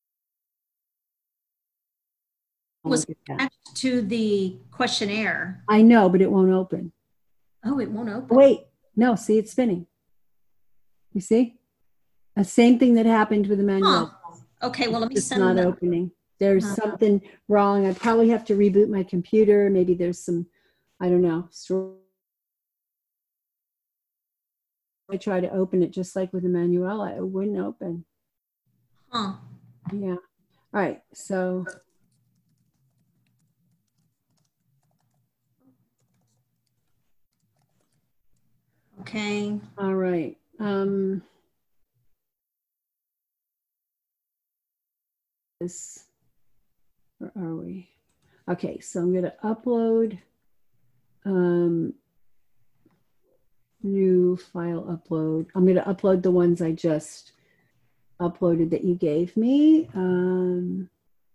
was attached to the questionnaire. I know, but it won't open. Oh, it won't open. Wait, no, see, it's spinning. You see? The same thing that happened with Emmanuel. Huh. Okay, well, let me It's send not them. opening. There's Uh-huh. something wrong. I probably have to reboot my computer. Maybe there's some, I don't know. I try to open it just like with Emmanuel. It wouldn't open. Huh. Yeah. All right. So. Okay. All right. Um, this, where are we? Okay, so I'm going to upload um, new file upload. I'm going to upload the ones I just uploaded that you gave me. Um,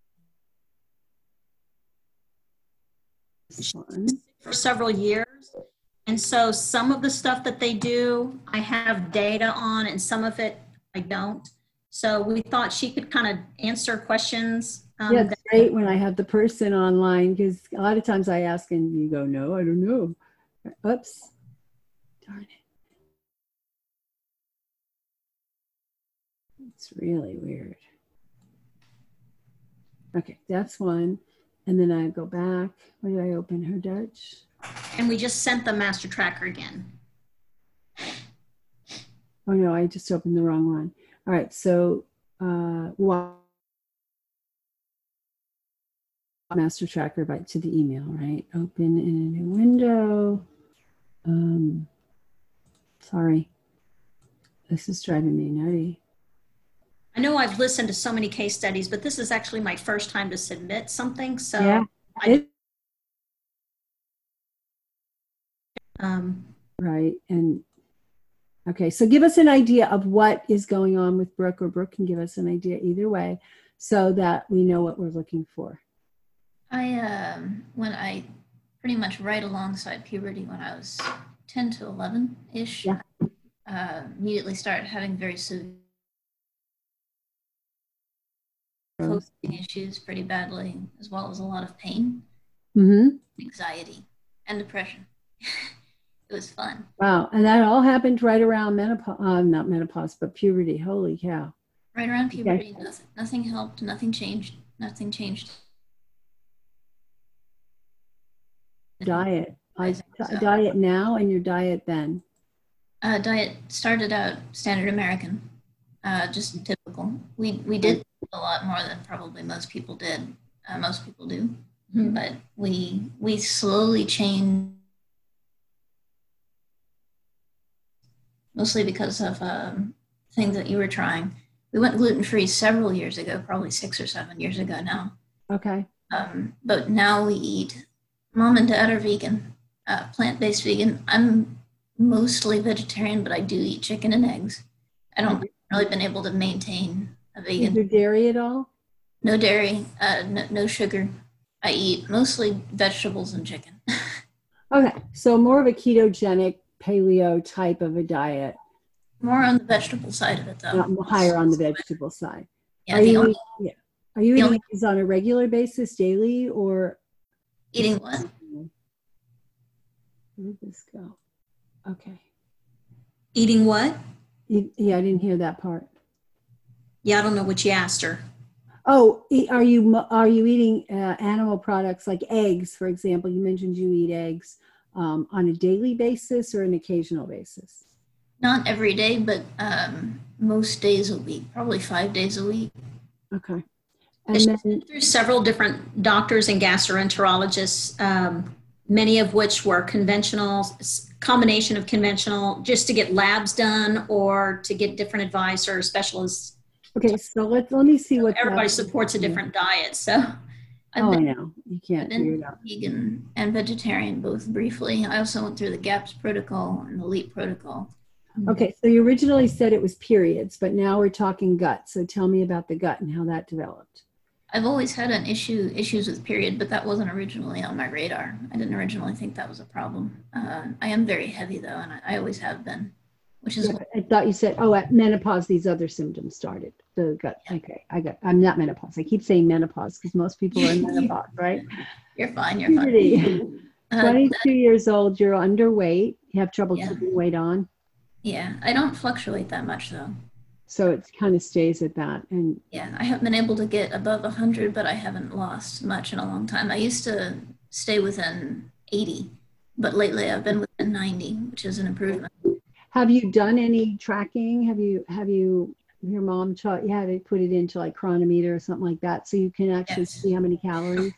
this one. For several years. And so some of the stuff that they do, I have data on, and some of it I don't. So we thought she could kind of answer questions. Um, Yeah, it's that, great when I have the person online, because a lot of times I ask and you go, no, I don't know. Oops. Darn it. It's really weird. Okay, that's one. And then I go back. Where did I open her Dutch? and we just sent the master tracker again. Oh no, I just opened the wrong one. All right, so uh, master tracker by to the email, right? Open in a new window. Um, sorry, this is driving me nutty. I know I've listened to so many case studies, but this is actually my first time to submit something. So yeah, I, it, um, right. And okay, so give us an idea of what is going on with Brooke, or Brooke can give us an idea either way, so that we know what we're looking for. I, um, when I pretty much right alongside puberty, when I was ten to eleven-ish, Yeah. uh, immediately started having very severe coping issues pretty badly, as well as a lot of pain, Mm-hmm. anxiety, and depression. It was fun. Wow, and that all happened right around menopause, uh, not menopause, but puberty. Holy cow. Right around puberty, Okay. nothing, nothing helped, nothing changed, nothing changed. Diet. I, So, diet now and your diet then. uh, diet started out standard American, uh, just typical. We we did a lot more than probably most people did. Uh, most people do, Mhm. but we we slowly changed, mostly because of um, things that you were trying. We went gluten free several years ago, probably six or seven years ago now. Okay. Um, but now we eat. Mom and dad are vegan, uh, plant-based vegan. I'm mostly vegetarian, but I do eat chicken and eggs. I don't really been able to maintain a Is vegan. there dairy at all? No dairy, uh, no, no sugar. I eat mostly vegetables and chicken. Okay, so more of a ketogenic paleo type of a diet, More on the vegetable side of it, though. not higher on the vegetable side. Yeah, Are the you, only eat- yeah. Are you the eating only- these on a regular basis, daily, or eating what? where did this go? Okay. Eating what? You- Yeah, I didn't hear that part. Yeah, I don't know what you asked her. Oh, e- are you mo- are you eating uh, animal products like eggs, for example? You mentioned you eat eggs um, on a daily basis or an occasional basis. Not every day, but um, most days a week, probably five days a week. Okay. And She's then, been through several different doctors and gastroenterologists, um, many of which were conventional, s- combination of conventional, just to get labs done or to get different advice or specialists. okay, so let let me see what Everybody that- supports a different diet, so. I've Oh, I been, know. You can't I've figure been it out. vegan and vegetarian both briefly. I also went through the GAPS protocol and the LEAP protocol. Okay, so you originally said it was periods, but now we're talking gut. So tell me about the gut and how that developed. I've always had an issue issues with period, but that wasn't originally on my radar. I didn't originally think that was a problem. Uh, I am very heavy though, and I, I always have been, which is Yeah, I thought you said, oh, at menopause, these other symptoms started. The gut. Okay, I got. I'm not menopause. I keep saying menopause because most people are in menopause, right? You're fine. You're fine. Uh, twenty-two years old. You're underweight. You have trouble Yeah. keeping weight on. Yeah, I don't fluctuate that much though. So it kind of stays at that. And Yeah, I haven't been able to get above one hundred, but I haven't lost much in a long time. I used to stay within eighty, but lately I've been within ninety, which is an improvement. have you done any tracking? Have you, have you, your mom taught you how to put it into like Chronometer or something like that so you can actually Yes. see how many calories?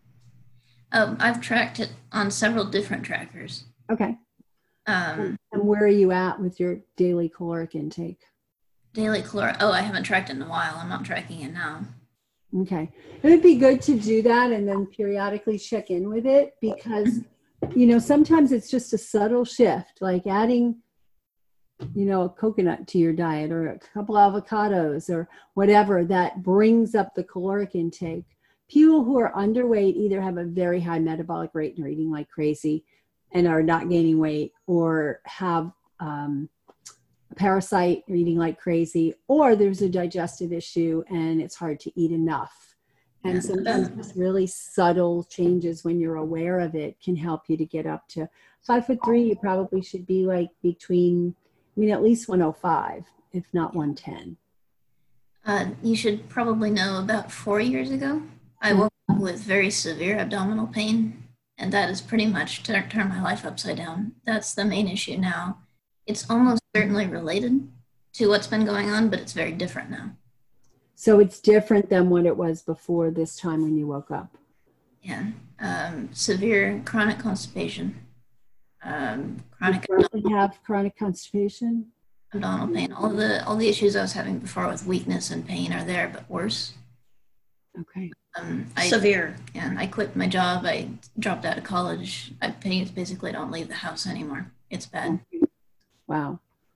Um, I've tracked it on several different trackers. Okay. Um, And where are you at with your daily caloric intake? daily caloric. Oh, I haven't tracked it in a while. I'm not tracking it now. Okay. It would be good to do that and then periodically check in with it because, you know, sometimes it's just a subtle shift, like adding, you know, a coconut to your diet or a couple avocados or whatever that brings up the caloric intake. People who are underweight either have a very high metabolic rate and are eating like crazy and are not gaining weight, or have um, a parasite, or eating like crazy, or there's a digestive issue and it's hard to eat enough. And Yeah. sometimes just really subtle changes when you're aware of it can help you to get up to five foot three. You probably should be like between, I mean, at least one oh five, if not one ten. Uh, you should probably know about four years ago, I woke up with very severe abdominal pain, and that has pretty much tur- turned my life upside down. That's the main issue now. It's almost certainly related to what's been going on, but it's very different now. So it's different than what it was before this time when you woke up. Yeah, um, severe chronic constipation, um, chronic You currently have chronic constipation? abdominal pain. All of the all the issues I was having before with weakness and pain are there, but worse. Okay. Um, I, Severe. Yeah, I quit my job. I dropped out of college. I basically don't leave the house anymore. It's bad. Wow.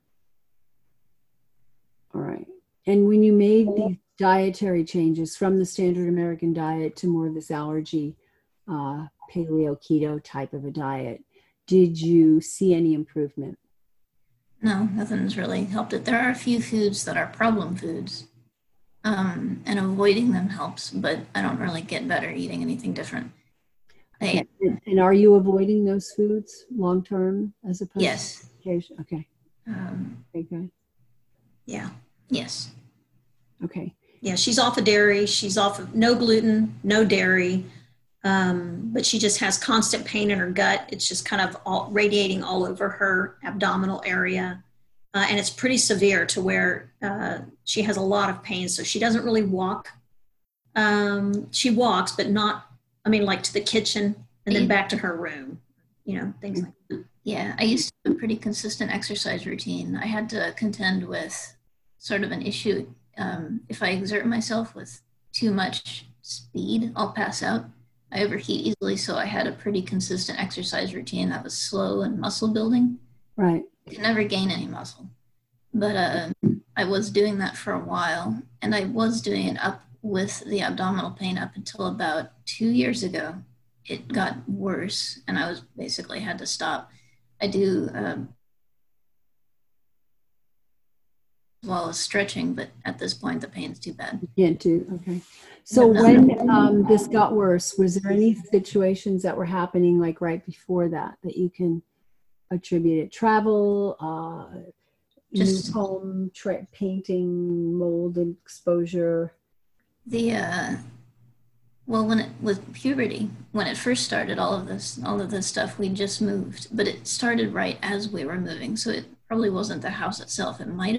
All right. And when you made these dietary changes from the standard American diet to more of this allergy, uh, paleo keto type of a diet, did you see any improvement? No, nothing's really helped it. There are a few foods that are problem foods, um, and avoiding them helps, but I don't really get better eating anything different. I, Okay. And, and are you avoiding those foods long term as opposed yes. to occasion? Okay. Um, Okay, good. Yeah. yes. Okay. Yeah, she's off of dairy. She's off of no gluten, no dairy. Um, but she just has constant pain in her gut. It's just kind of all radiating all over her abdominal area. Uh, and it's pretty severe to where uh, she has a lot of pain. So she doesn't really walk. Um, she walks, but not, I mean, like to the kitchen and then back to her room, you know, things like that. Yeah, I used to have a pretty consistent exercise routine. I had to contend with sort of an issue. Um, if I exert myself with too much speed, I'll pass out. I overheat easily, so I had a pretty consistent exercise routine that was slow and muscle building. Right. I could never gain any muscle. But uh, I was doing that for a while, and I was doing it up with the abdominal pain up until about two years ago. It got worse, and I was basically had to stop. I do um, as well as stretching, but at this point, the pain's too bad. You can't do, okay. So No. when um, this got worse, was there any situations that were happening like right before that that you can attribute it? Travel, uh, Just- new home, tra- painting, mold exposure? The uh, well, when it with puberty, when it first started, all of this, all of this stuff, we just moved, but it started right as we were moving, so it probably wasn't the house itself. It might.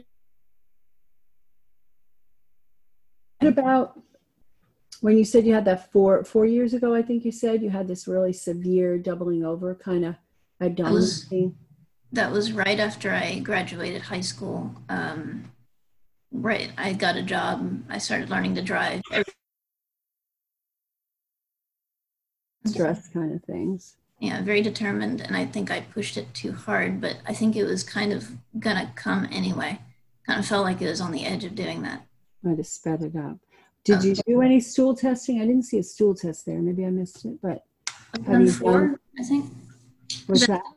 What about when you said you had that four four years ago? I think you said you had this really severe doubling over kind of abdominal was- pain. That was right after I graduated high school. Um, right, I got a job. I started learning to drive. Stress kind of things. Yeah, very determined, and I think I pushed it too hard, but I think it was kind of gonna come anyway. Kind of felt like it was on the edge of doing that. Might have sped it up. Did you do any stool testing? I didn't see a stool test there. Maybe I missed it, but have you done? I think. What's that?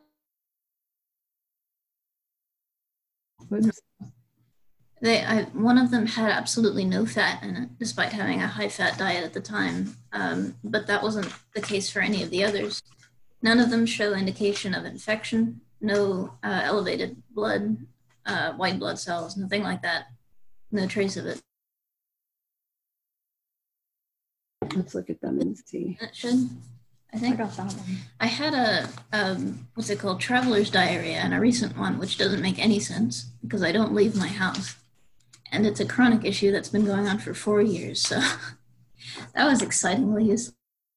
Whoops. They, I, one of them had absolutely no fat in it, despite having a high-fat diet at the time. Um, but that wasn't the case for any of the others. None of them show indication of infection. No uh, elevated blood, uh, white blood cells, nothing like that. No trace of it. Let's look at them and see. It should. I think I got that one. I had a, um, what's it called, traveler's diarrhea, and a recent one, which doesn't make any sense because I don't leave my house. And it's a chronic issue that's been going on for four years. So that was excitingly useful.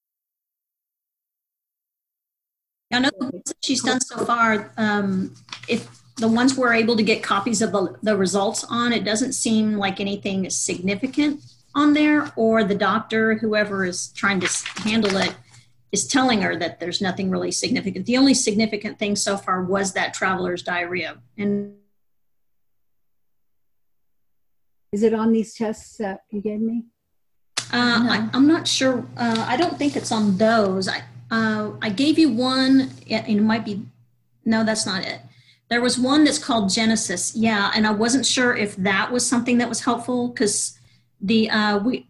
I know the ones that she's done so far, um, if the ones we're able to get copies of the, the results on, it doesn't seem like anything is significant on there, or the doctor, whoever is trying to handle it, is telling her that there's nothing really significant. The only significant thing so far was that traveler's diarrhea. And is it on these tests that you gave me? uh, No. I, I'm not sure. Uh, I don't think it's on those. I, uh, I gave you one, and it might be, no, that's not it. There was one that's called Genesis. Yeah, and I wasn't sure if that was something that was helpful because the, uh, we,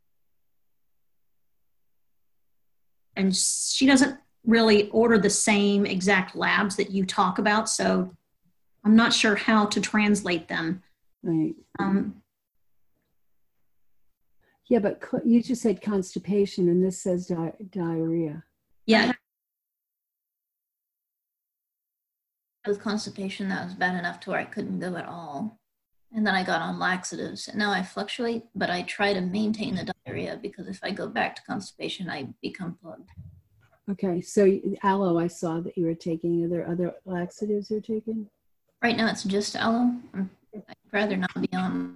and she doesn't really order the same exact labs that you talk about. So I'm not sure how to translate them. Right. Um, Yeah, but co- you just said constipation, and this says di- diarrhea. yeah. With constipation, that was bad enough to where I couldn't go at all. And then I got on laxatives. And now I fluctuate, but I try to maintain the diarrhea because if I go back to constipation, I become plugged. Okay, so y- aloe, I saw that you were taking. Are there other laxatives you're taking? Right now, it's just aloe. I'm- I'd rather not be on.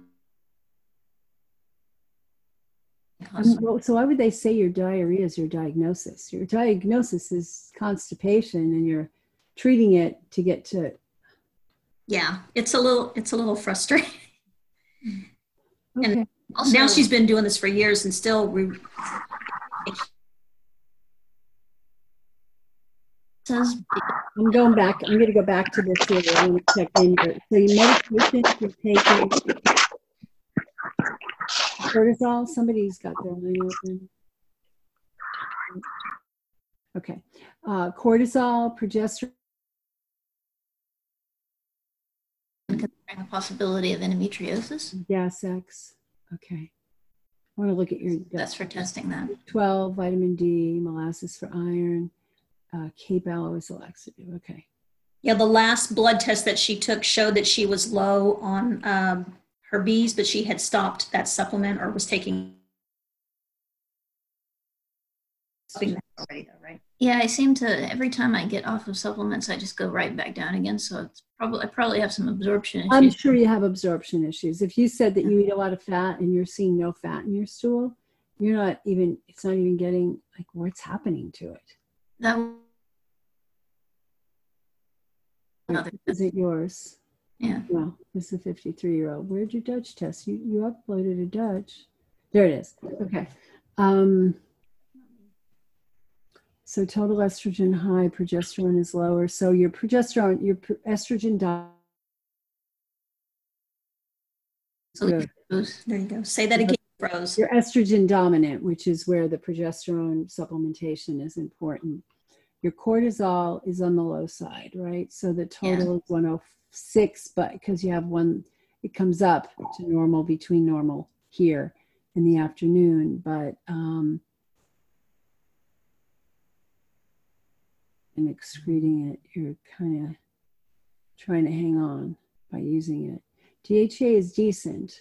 Um, well, so why would they say your diarrhea is your diagnosis? Your diagnosis is constipation, and you're treating it to get to. Yeah, it's a little, it's a little frustrating. Okay. And Also, now she's been doing this for years and still we, says I'm going back. I'm going to go back to this here. I want to check in your. So your medication you're taking cortisol. Somebody's got their line open. Okay, uh, cortisol, progesterone. considering the possibility of endometriosis. Gas-X. Okay. I want to look at your That's for testing that. twelve, vitamin D, molasses for iron, uh, Cape aloe is a laxative. Okay. yeah, the last blood test that she took showed that she was low on um, her B's, but she had stopped that supplement or was taking stopping that already though, right? Yeah, I seem to, every time I get off of supplements, I just go right back down again. So it's probably, I probably have some absorption issues. I'm sure you have absorption issues. If you said that you eat a lot of fat and you're seeing no fat in your stool, you're not even, it's not even getting, like, what's happening to it? That Right, is it yours? Yeah. Well, this is a fifty-three year old. Where'd your Dutch test? You you uploaded a Dutch. There it is. Okay. Um, so total estrogen high, progesterone is lower. So your progesterone, your pr- estrogen diet. So it goes. There you go. Say that again, Rose. You're estrogen dominant, which is where the progesterone supplementation is important. Your cortisol is on the low side, right? So the total Yeah. is one oh six, but because you have one, it comes up to normal, between normal here in the afternoon. But um, in excreting it, you're kind of trying to hang on by using it. D H A is decent.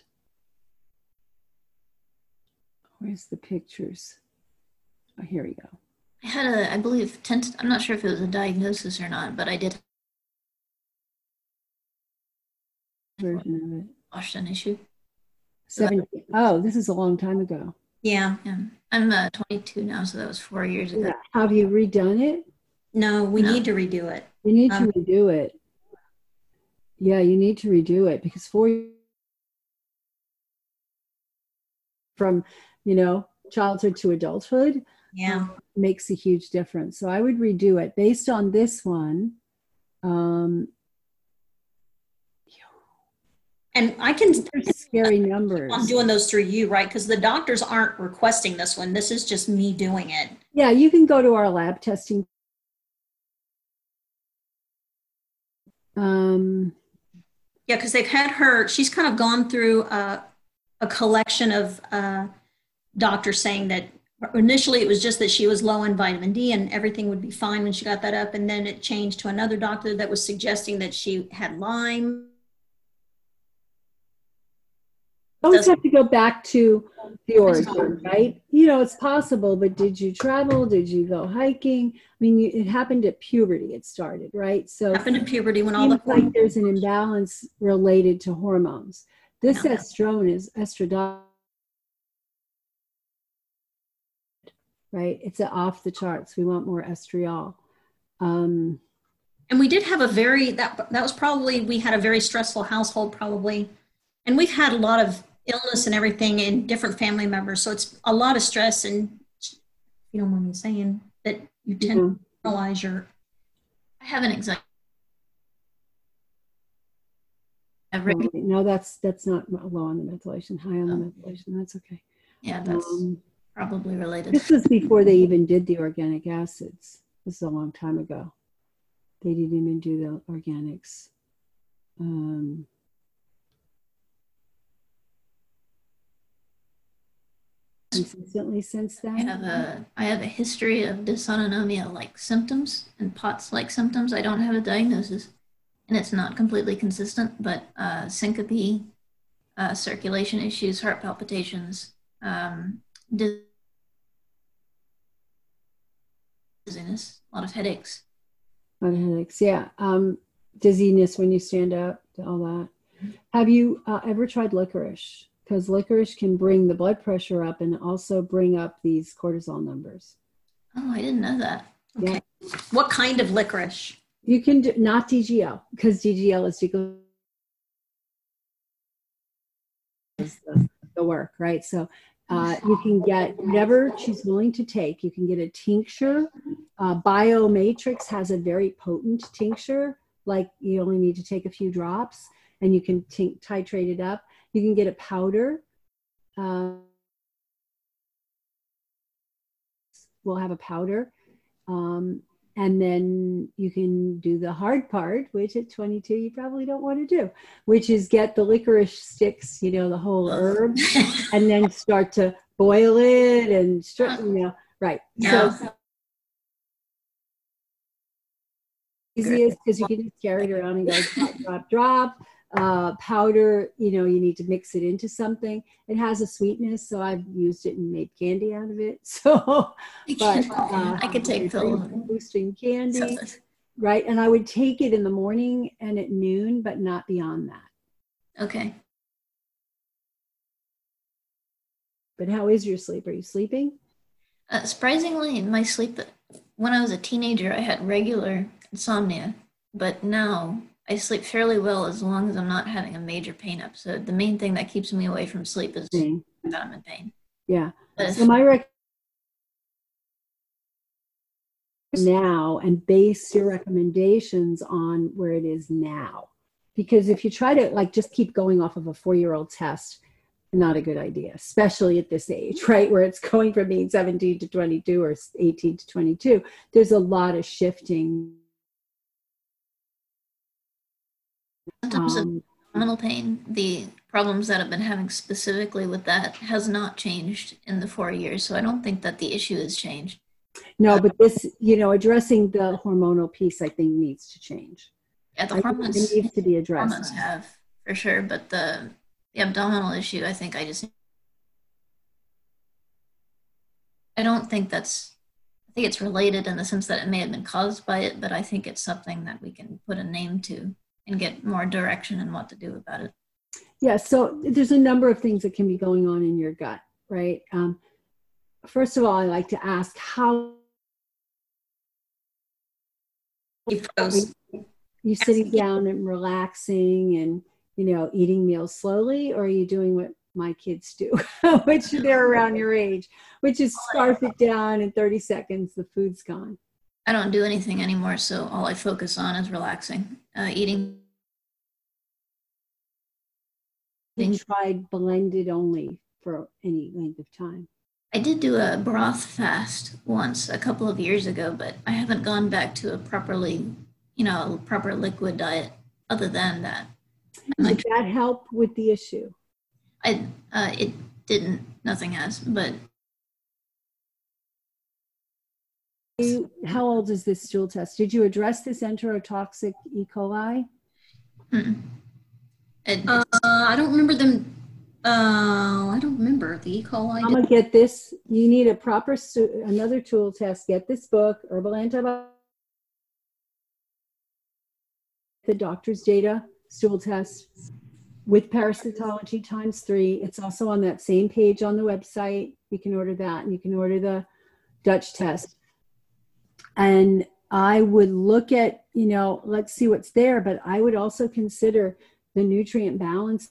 Where's the pictures? Oh, here we go. I had a, I believe, tent, I'm not sure if it was a diagnosis or not, but I did Version of it. Washington issue. seventeen. Oh, this is a long time ago. Yeah. Yeah. I'm uh, twenty-two now, so that was four years ago. Yeah. Have you redone it? No, we No. need to redo it. You need Um, to redo it. Yeah, you need to redo it because four from, you know, childhood to adulthood Yeah. um, makes a huge difference. So I would redo it based on this one. Um, And I can, scary numbers. I'm doing those through you, right? Because the doctors aren't requesting this one. This is just me doing it. Yeah, you can go to our lab testing. Um, Yeah, because they've had her, she's kind of gone through a, a collection of uh, doctors saying that initially it was just that she was low in vitamin D and everything would be fine when she got that up. And then it changed to another doctor that was suggesting that she had Lyme. always have to go back to the origin, right? You know, it's possible, but did you travel? Did you go hiking? I mean, you, it happened at puberty. It started, right? So Happened at puberty when it all the seems like there's an imbalance related to hormones. This Yeah. estrone is estradiol, right? It's off the charts. We want more estriol. Um, And we did have a very, that, that was probably, we had a very stressful household probably. And we've had a lot of illness and everything in different family members. So it's a lot of stress. And you don't mind me saying that you tend yeah. to realize your, I have an anxiety. I've Oh, written, no, that's that's not low on the methylation, high on the methylation. That's okay. yeah, that's Um, probably related. This was before they even did the organic acids. This is a long time ago. They didn't even do the organics. Um, consistently since I then. have a I have a history of dysautonomia like symptoms and POTS like symptoms. I don't have a diagnosis, and it's not completely consistent, but uh, syncope, uh, circulation issues, heart palpitations, um, dizziness, a lot of headaches. A lot of headaches, yeah. Um, dizziness when you stand up, all that. Have you uh, ever tried licorice? Because licorice can bring the blood pressure up and also bring up these cortisol numbers. Oh, I didn't know that. okay. Yeah. What kind of licorice? You can do, not D G L, because D G L is the, the work, right? So uh, you can get whatever she's willing to take. You can get a tincture. Uh, Biomatrix has a very potent tincture, like you only need to take a few drops and you can tink, titrate it up. You can get a powder. Uh, we'll have a powder. Um, and then you can do the hard part, which at twenty-two you probably don't want to do, which is get the licorice sticks, you know, the whole herb, and then start to boil it and, start, you know, right. Yeah. So easiest because you can just carry it around and go drop, drop, drop. Uh, powder, you know, you need to mix it into something. It has a sweetness, so I've used it and made candy out of it. So, but uh, I could take pill. boosting candy, right? And I would take it in the morning and at noon, but not beyond that. Okay. But how is your sleep? Are you sleeping? Uh, surprisingly, my sleep, when I was a teenager, I had regular insomnia, but now I sleep fairly well as long as I'm not having a major pain episode. The main thing that keeps me away from sleep is Pain. that I'm in pain. Yeah. But So my rec- now and base your recommendations on where it is now. Because if you try to like just keep going off of a four-year-old test, not a good idea, especially at this age, right? Where it's going from being seventeen to twenty-two or eighteen to twenty-two. There's a lot of shifting. symptoms Um, of abdominal pain, the problems that I've been having specifically with that has not changed in the four years. So I don't think that the issue has changed. no, but this, you know, addressing the hormonal piece, I think needs to change. Yeah, the I think hormones, it needs to be hormones addressed. have for sure, but the, the abdominal issue, I think I just, I don't think that's, I think it's related in the sense that it may have been caused by it, but I think it's something that we can put a name to and get more direction in what to do about it. Yeah, so there's a number of things that can be going on in your gut, right? Um, first of all, I like to ask how, You froze. you sitting down and relaxing and, you know, eating meals slowly, or are you doing what my kids do, which they're around your age, which is scarf it down in thirty seconds, the food's gone? I don't do anything anymore, so all I focus on is relaxing, uh, eating. You tried blended only for any length of time? I did do a broth fast once a couple of years ago, but I haven't gone back to a properly, you know, proper liquid diet other than that. Did that help with the issue? I, uh, it didn't, nothing has, but. You, how old is this stool test? Did you address this enterotoxic E. coli? Mm-mm. It, Uh, I don't remember them. Uh, I don't remember the E. coli. I'm gonna get this. You need a proper, another tool test. Get this book, Herbal Antibiotics, the doctor's data, stool test with parasitology times three. It's also on that same page on the website. You can order that, and you can order the Dutch test. And I would look at, you know, let's see what's there, but I would also consider the nutrient balance.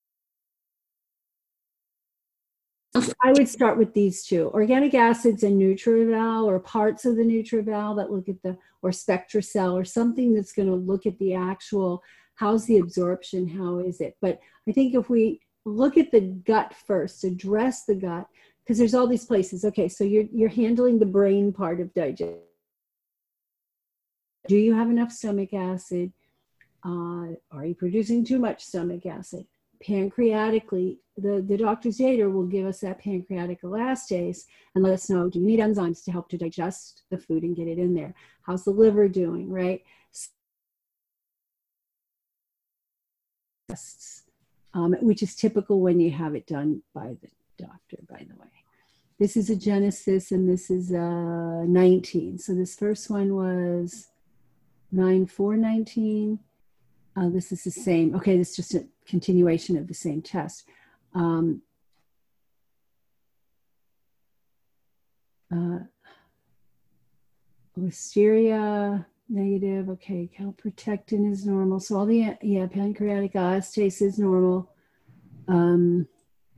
I would start with these two, organic acids and NutriVal, or parts of the NutriVal that look at the, or SpectraCell, or something that's going to look at the actual, how's the absorption, how is it? But I think if we look at the gut first, address the gut, because there's all these places. Okay, so you're, you're handling the brain part of digestion. Do you have enough stomach acid? Uh, are you producing too much stomach acid? Pancreatically, the, the doctor's data will give us that pancreatic elastase and let us know, do you need enzymes to help to digest the food and get it in there? How's the liver doing, right? Um, which is typical when you have it done by the doctor, by the way. This is a Genesis, and this is a nineteen. So this first one was nine four nineteen. Uh, this is the same. Okay, this is just a continuation of the same test. Um, uh, Listeria, negative. Okay, calprotectin is normal. So all the, yeah, pancreatic elastase is normal. Um,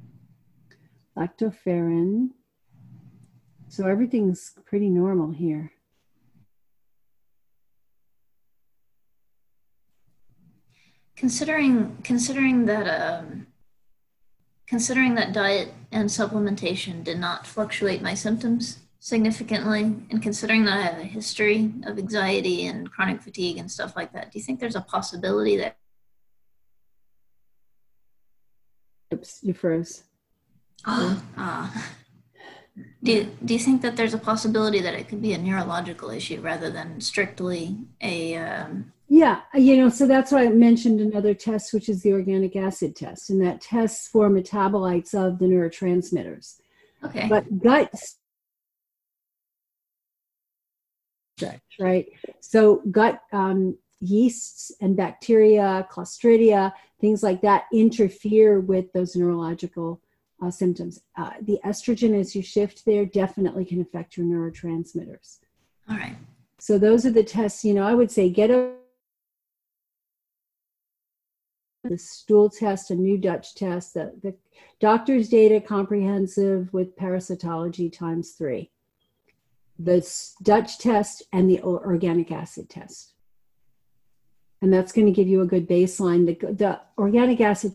lactoferrin. So everything's pretty normal here. Considering considering that um, considering that diet and supplementation did not fluctuate my symptoms significantly, and considering that I have a history of anxiety and chronic fatigue and stuff like that, do you think there's a possibility that? Oops, you froze. Oh, uh, do do you think that there's a possibility that it could be a neurological issue rather than strictly a? Um, Yeah, you know, so that's why I mentioned another test, which is the organic acid test, and that tests for metabolites of the neurotransmitters. Okay. But gut, right? So gut um, yeasts and bacteria, Clostridia, things like that interfere with those neurological uh, symptoms. Uh, the estrogen, as you shift there, definitely can affect your neurotransmitters. All right. So those are the tests, you know, I would say get a the stool test, a new Dutch test, the, the doctor's data comprehensive with parasitology times three, the Dutch test, and the organic acid test. And that's going to give you a good baseline. The, the organic acid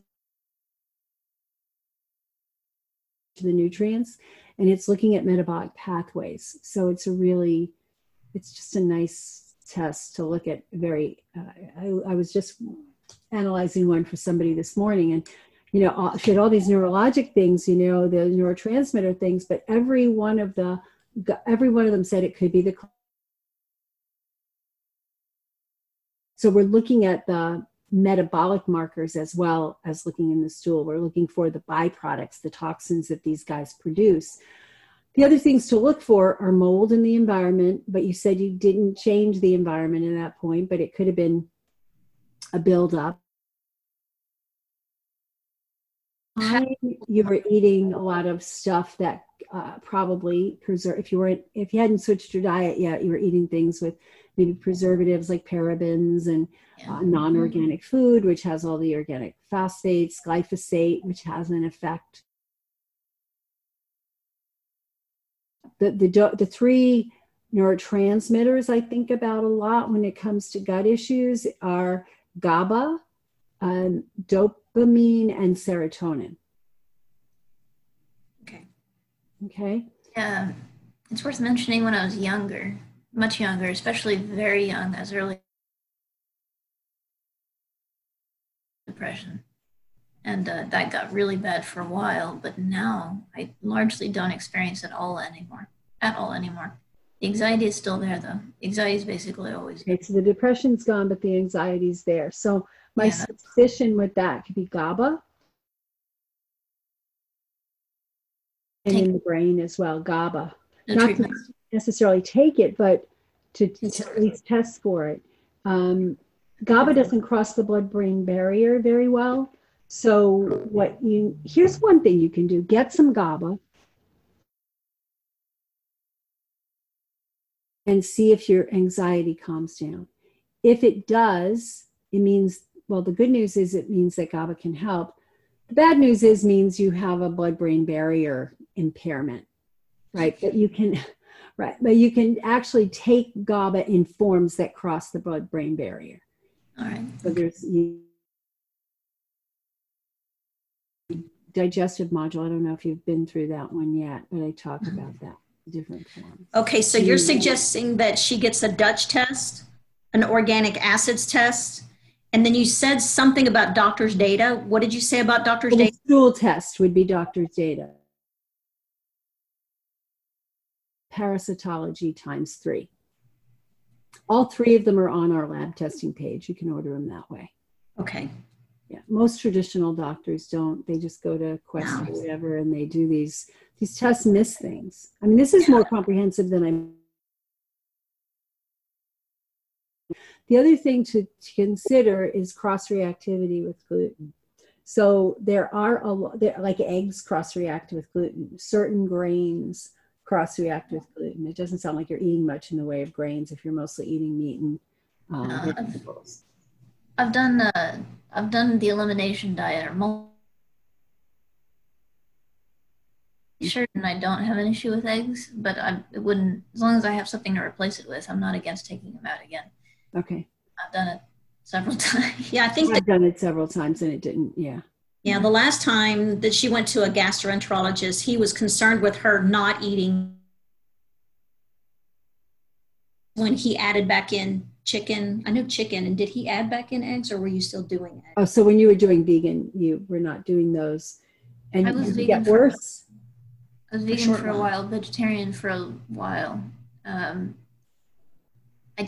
to the nutrients, and it's looking at metabolic pathways. So it's a really, it's just a nice test to look at. Very, uh, I, I was just analyzing one for somebody this morning, and you know, she had all these neurologic things, you know, the neurotransmitter things, but every one of the every one of them said it could be the. So we're looking at the metabolic markers as well as looking in the stool. We're looking for the byproducts, the toxins that these guys produce. The other things to look for are mold in the environment, but you said you didn't change the environment at that point, but it could have been a buildup. time you were eating a lot of stuff that uh, probably preserve. If you weren't, if you hadn't switched your diet yet, you were eating things with maybe preservatives like parabens and Yeah. uh, non-organic food, which has all the organic phosphates, glyphosate, which has an effect. The the do- the three neurotransmitters I think about a lot when it comes to gut issues are GABA, um, dopamine, and serotonin. Okay. Okay. Yeah, it's worth mentioning when I was younger, much younger, especially very young, as early depression. And uh, that got really bad for a while, but now I largely don't experience it all anymore, at all anymore. The anxiety is still there though. Anxiety is basically always. Okay, so the depression's gone, but the anxiety's there. So my Yeah, that's- suspicion with that could be GABA. And Take- in the brain as well, GABA. No Not treatment. to necessarily take it, but to, to at least test for it. Um, GABA doesn't cross the blood-brain barrier very well. So what you, here's one thing you can do. Get some GABA and see if your anxiety calms down. If it does, it means, well, the good news is it means that GABA can help. The bad news is means you have a blood-brain barrier impairment, right? But you can, right, but you can actually take GABA in forms that cross the blood-brain barrier. All right. So there's you, digestive module. I don't know if you've been through that one yet, but I talk about that in different forms. Okay, so you're suggesting that she gets a Dutch test, an organic acids test, and then you said something about doctor's data. What did you say about doctor's The data? stool test would be doctor's data. Parasitology times three. All three of them are on our lab testing page. You can order them that way. Okay. Yeah, most traditional doctors don't. They just go to Quest No. or whatever, and they do these. These tests miss things. I mean, this is more comprehensive than I. The other thing to, to consider is cross-reactivity with gluten. So there are a lot, like eggs cross-react with gluten. Certain grains cross-react with gluten. It doesn't sound like you're eating much in the way of grains if you're mostly eating meat and uh, No, I've- vegetables. I've done uh, I've done the elimination diet or multi. Sure, and I don't have an issue with eggs, but I it wouldn't as long as I have something to replace it with. I'm not against taking them out again. Okay. I've done it several times. Yeah, I think that, I've done it several times and it didn't, yeah. yeah, the last time that she went to a gastroenterologist, he was concerned with her not eating when he added back in chicken. I know chicken, and did he add back in eggs, or were you still doing eggs? Oh, so when you were doing vegan, you were not doing those. And I was did you vegan get for- worse? I was For a vegan short for a while. while, vegetarian for a while. Um, I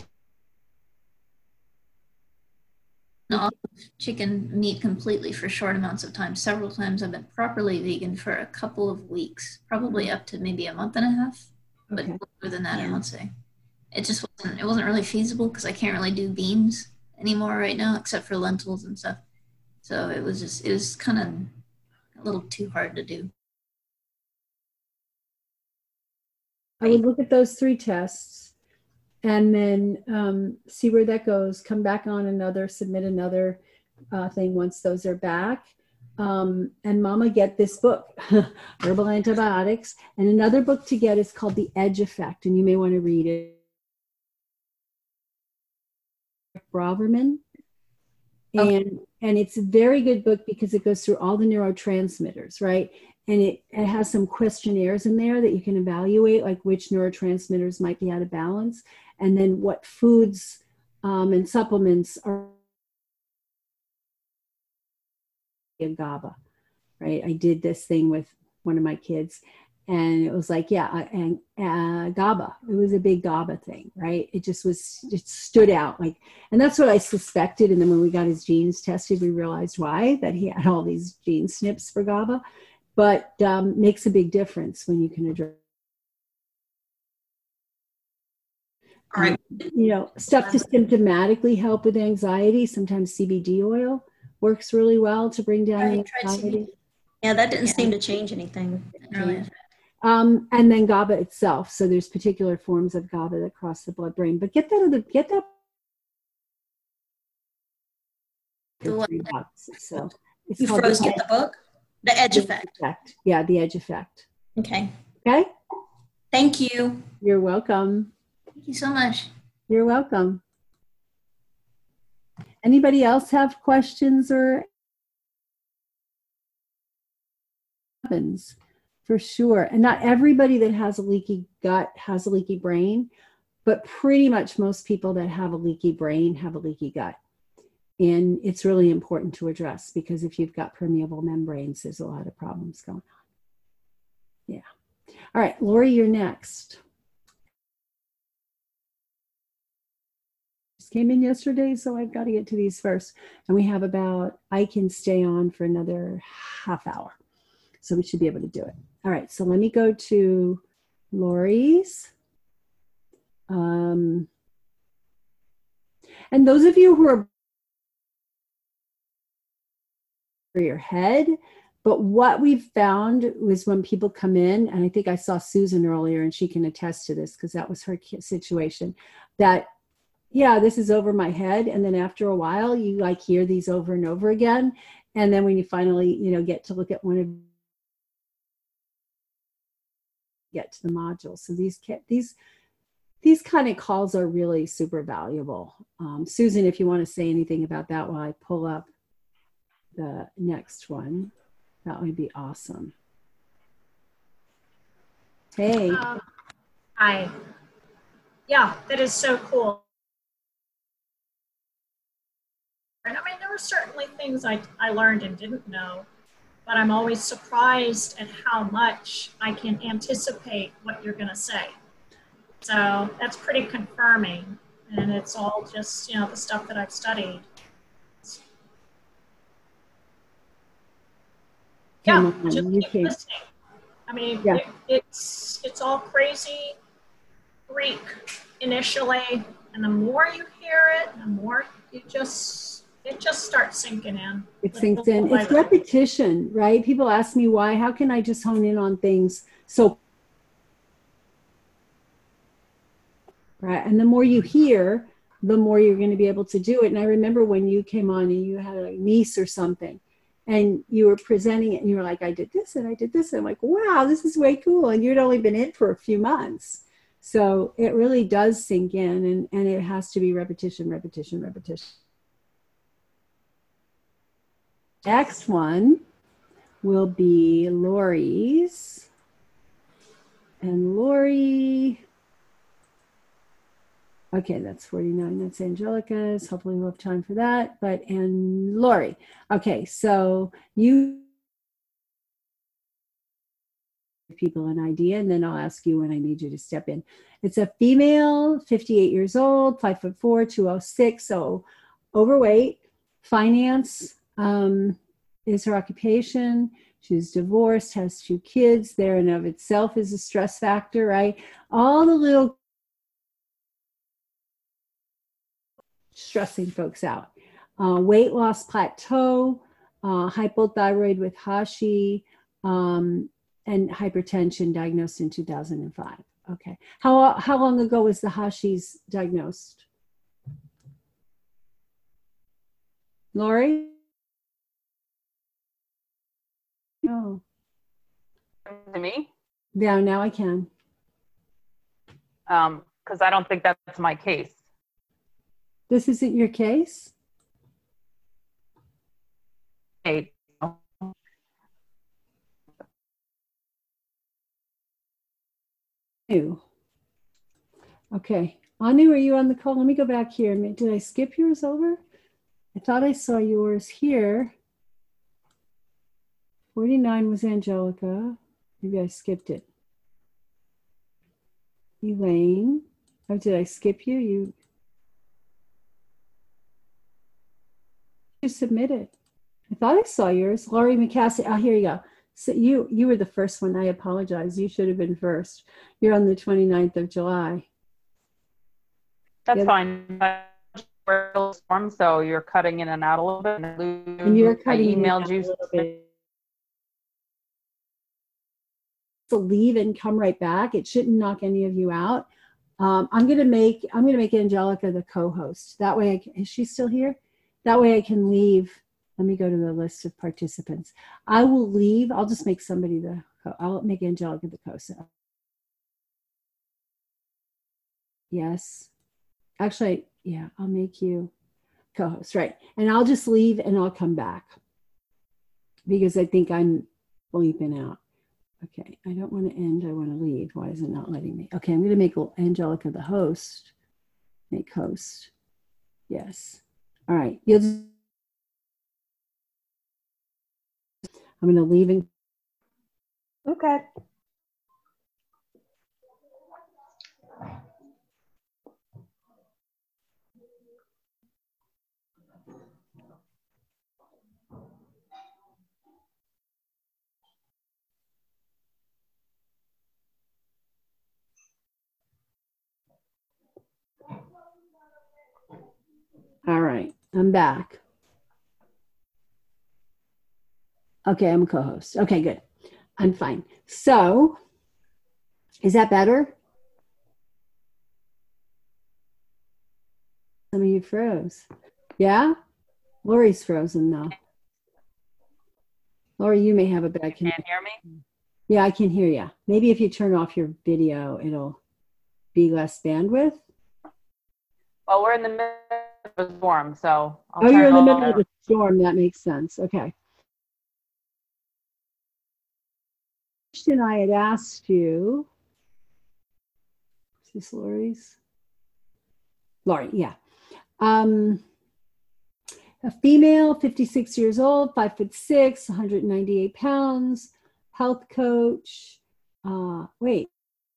off chicken meat completely for short amounts of time. Several times I've been properly vegan for a couple of weeks, probably up to maybe a month and a half, but Okay. longer than that, I Yeah. would say. It just wasn't. It wasn't really feasible because I can't really do beans anymore right now, except for lentils and stuff. So it was just. It was kind of a little too hard to do. I would look at those three tests and then um, see where that goes. Come back on another, submit another uh, thing once those are back. Um, and Mama, get this book, Herbal Antibiotics. And another book to get is called The Edge Effect, and you may want to read it. Braverman. And, and it's a very good book because it goes through all the neurotransmitters, right? And it, it has some questionnaires in there that you can evaluate, like which neurotransmitters might be out of balance, and then what foods um, and supplements are in GABA, right? I did this thing with one of my kids, and it was like, yeah, and uh, GABA. It was a big GABA thing, right? It just was, it stood out, like, and that's what I suspected. And then when we got his genes tested, we realized why, that he had all these gene snips for GABA. But um, makes a big difference when you can address. All right. Um, you know, stuff to symptomatically help with anxiety. Sometimes C B D oil works really well to bring down I the tried C B D. anxiety. Yeah, that didn't Yeah. seem to change anything. Really. Um, and then GABA itself. So there's particular forms of GABA that cross the blood-brain. But get that other, get that. The what? Three bucks. So it's You called froze the get the book? The Edge Effect. effect. Yeah, the Edge Effect. Okay. Okay. Thank you. You're welcome. Thank you so much. You're welcome. Anybody else have questions or happens? For sure. And not everybody that has a leaky gut has a leaky brain, but pretty much most people that have a leaky brain have a leaky gut. And it's really important to address, because if you've got permeable membranes, there's a lot of problems going on. Yeah. All right, Lori, you're next. Just came in yesterday, so I've got to get to these first. And we have about, I can stay on for another half hour. So we should be able to do it. All right, so let me go to Lori's. Um, and those of you who are for your head, but what we've found was when people come in, and I think I saw Susan earlier and she can attest to this because that was her situation, that yeah, this is over my head. And then after a while, you like hear these over and over again. And then when you finally, you know, get to look at one of get to the modules. So these these these kind of calls are really super valuable. Um, Susan, if you want to say anything about that while I pull up the next one, that would be awesome. Hey. Um, hi. Yeah, that is so cool. And I mean, there were certainly things I, I learned and didn't know, but I'm always surprised at how much I can anticipate what you're going to say. So that's pretty confirming. And it's all just, you know, the stuff that I've studied. Yeah, on, just you keep can. listening. I mean, Yeah. it, it's it's all crazy Greek initially, and the more you hear it, the more you just it just starts sinking in. It sinks in. It's repetition, right? People ask me why. How can I just hone in on things so? Right, and the more you hear, the more you're going to be able to do it. And I remember when you came on and you had a niece or something, and you were presenting it and you were like, I did this and I did this. And I'm like, wow, this is way cool. And you'd only been in for a few months. So it really does sink in, and, and it has to be repetition, repetition, repetition. Next one will be Lori's. And Lori, okay, that's forty-nine. That's Angelica's. Hopefully we'll have time for that. But, and Lori. Okay, so you give people an idea, and then I'll ask you when I need you to step in. It's a female, fifty-eight years old, five foot four, two oh six, so overweight. Finance um, is her occupation. She's divorced, has two kids. There and of itself is a stress factor, right? All the little stressing folks out. Uh, weight loss plateau, uh, hypothyroid with Hashi, um, and hypertension diagnosed in two thousand five. Okay. How, how long ago was the Hashi's diagnosed? Lori? No. To me? Yeah, now I can. Um, because I don't think that's my case. This isn't your case? Hey, Anu. Okay. Anu, are you on the call? Let me go back here. Did I skip yours over? I thought I saw yours here. forty-nine was Angelica. Maybe I skipped it. Elaine. Oh, did I skip you? You You submitted. I thought I saw yours. Laurie McCaskey. Oh, here you go. So you you were the first one. I apologize. You should have been first. You're on the twenty-ninth of July. that's Yeah. fine. Form, so you're cutting in and out a little bit. And you're I cutting in and emailed out you a little bit. to leave and come right back. It shouldn't knock any of you out. Um, I'm gonna make I'm gonna make Angelica the co-host. That way, I can, is she still here? That way, I can leave. Let me go to the list of participants. I will leave. I'll just make somebody the. I'll make Angelica the co-host. Yes, actually, yeah, I'll make you co-host, right? And I'll just leave and I'll come back because I think I'm bleeping out. Okay, I don't want to end. I want to leave. Why is it not letting me? Okay, I'm going to make Angelica the host. Make host. Yes. All right. You'll just, I'm going to leave and. Okay. All right, I'm back. Okay, I'm a co-host. Okay, good. I'm fine. So, is that better? Some of you froze. Yeah? Lori's frozen though. Lori, you may have a bad connection. Can't hear me? Yeah, I can hear you. Maybe if you turn off your video, it'll be less bandwidth. Well, we're in the middle of a storm, so I'll Oh, turn you're in the it middle of off. the storm. That makes sense. Okay. Question I had asked you. Is this Lori's? Lori, yeah. Um, a female, fifty-six years old, five foot six, one hundred ninety-eight pounds, health coach. Uh, wait.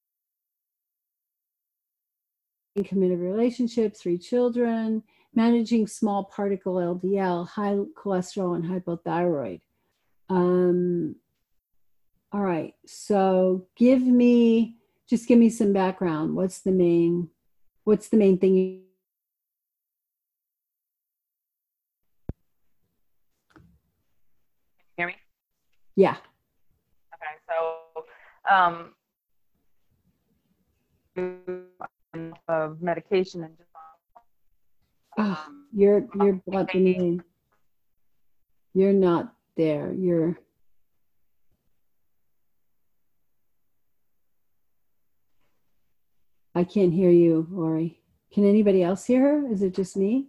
Committed relationship, three children, managing small particle L D L, high cholesterol, and hypothyroid. Um, all right, so give me, just give me some background. What's the main, what's the main thing you Hear me? Yeah. Okay, so um, of medication and just Oh, um, you're you're blending in. You're not there. You're I can't hear you, Lori. Can anybody else hear her? Is it just me?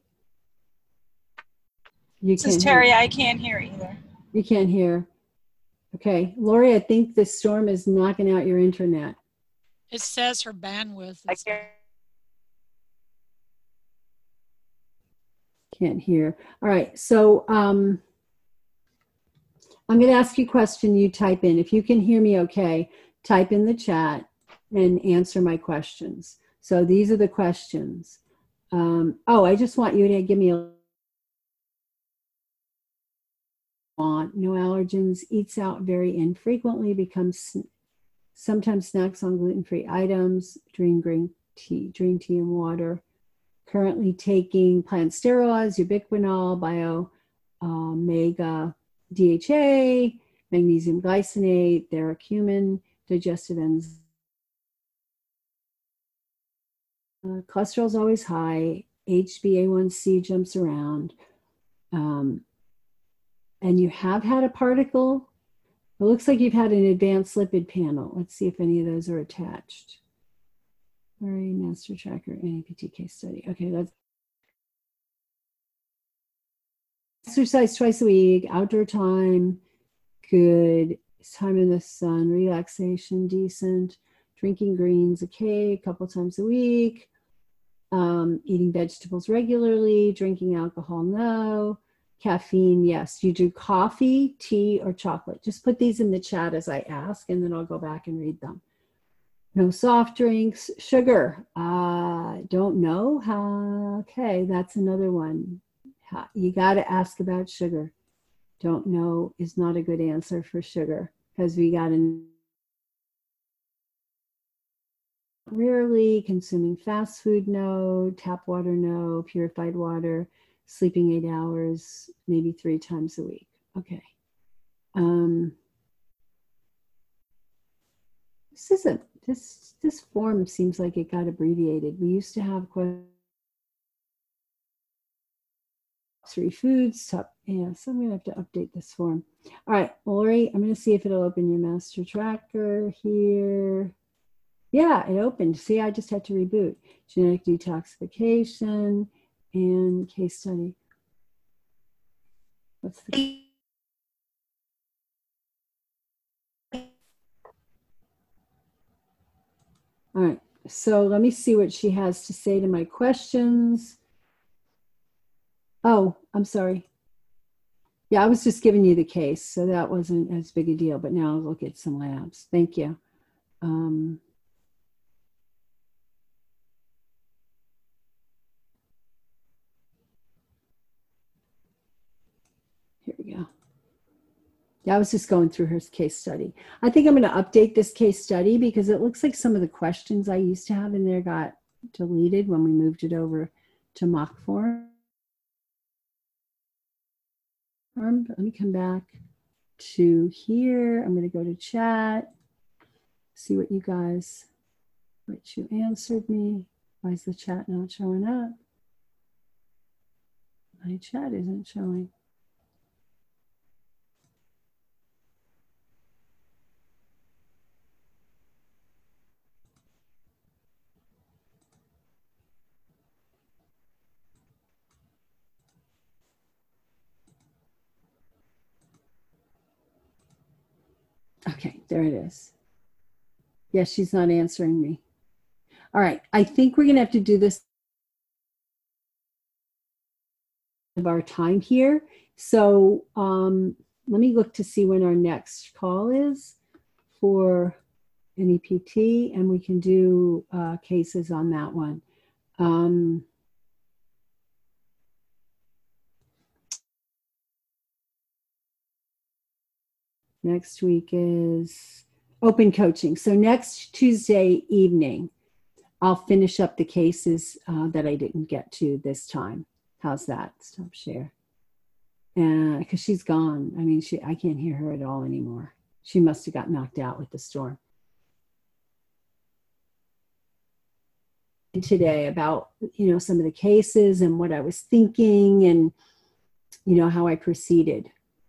You This is can't Terry. hear. I can't hear either. You can't hear. Okay, Lori, I think the storm is knocking out your internet. It says her bandwidth I is can't. Can't hear. All right, so um, I'm going to ask you a question. You type in. If you can hear me okay, type in the chat and answer my questions. So these are the questions. Um, oh, I just want you to give me a want, no allergens, eats out very infrequently, becomes sometimes snacks on gluten-free items, drink green tea, drink tea and water. Currently taking plant steroids, ubiquinol, bio, uh, mega, D H A, magnesium glycinate, theracumin, digestive enzymes. Uh, cholesterol is always high. H b A one C jumps around. Um, and you have had a particle. It looks like you've had an advanced lipid panel. Let's see if any of those are attached. All right, master tracker, N A P T case study. Okay, let's exercise twice a week, outdoor time, good. Time in the sun, relaxation, decent. Drinking greens, okay, a couple times a week. Um, eating vegetables regularly, drinking alcohol, no. Caffeine, yes. You do coffee, tea, or chocolate. Just put these in the chat as I ask, and then I'll go back and read them. No soft drinks. Sugar, uh, don't know. How, okay, that's another one. How, you got to ask about sugar. Don't know is not a good answer for sugar because we got to rarely consuming fast food, no. Tap water, no. Purified water. Sleeping eight hours, maybe three times a week. Okay. Um, This isn't, this, this form seems like it got abbreviated. We used to have three foods, top, yeah, so I'm gonna have to update this form. All right, Lori, I'm gonna see if it'll open your master tracker here. Yeah, it opened. See, I just had to reboot. Genetic detoxification and case study. What's the... All right, so let me see what she has to say to my questions. Oh, I'm sorry. Yeah, I was just giving you the case, so that wasn't as big a deal, but now I'll look at some labs. Thank you. Um, here we go. Yeah, I was just going through her case study. I think I'm going to update this case study because it looks like some of the questions I used to have in there got deleted when we moved it over to mock form. Let me come back to here. I'm going to go to chat, see what you guys, what you answered me. Why is the chat not showing up? My chat isn't showing. Okay, there it is. Yes, she's not answering me. All right, I think we're going to have to do this of our time here. So um, let me look to see when our next call is for N E P T, and we can do uh, cases on that one. Um, next week is open coaching. So next Tuesday evening, I'll finish up the cases uh, that I didn't get to this time. How's that? Stop share. And because she's gone. I mean, she I can't hear her at all anymore. She must have got knocked out with the storm. Today about, you know, some of the cases and what I was thinking and, you know, how I proceeded.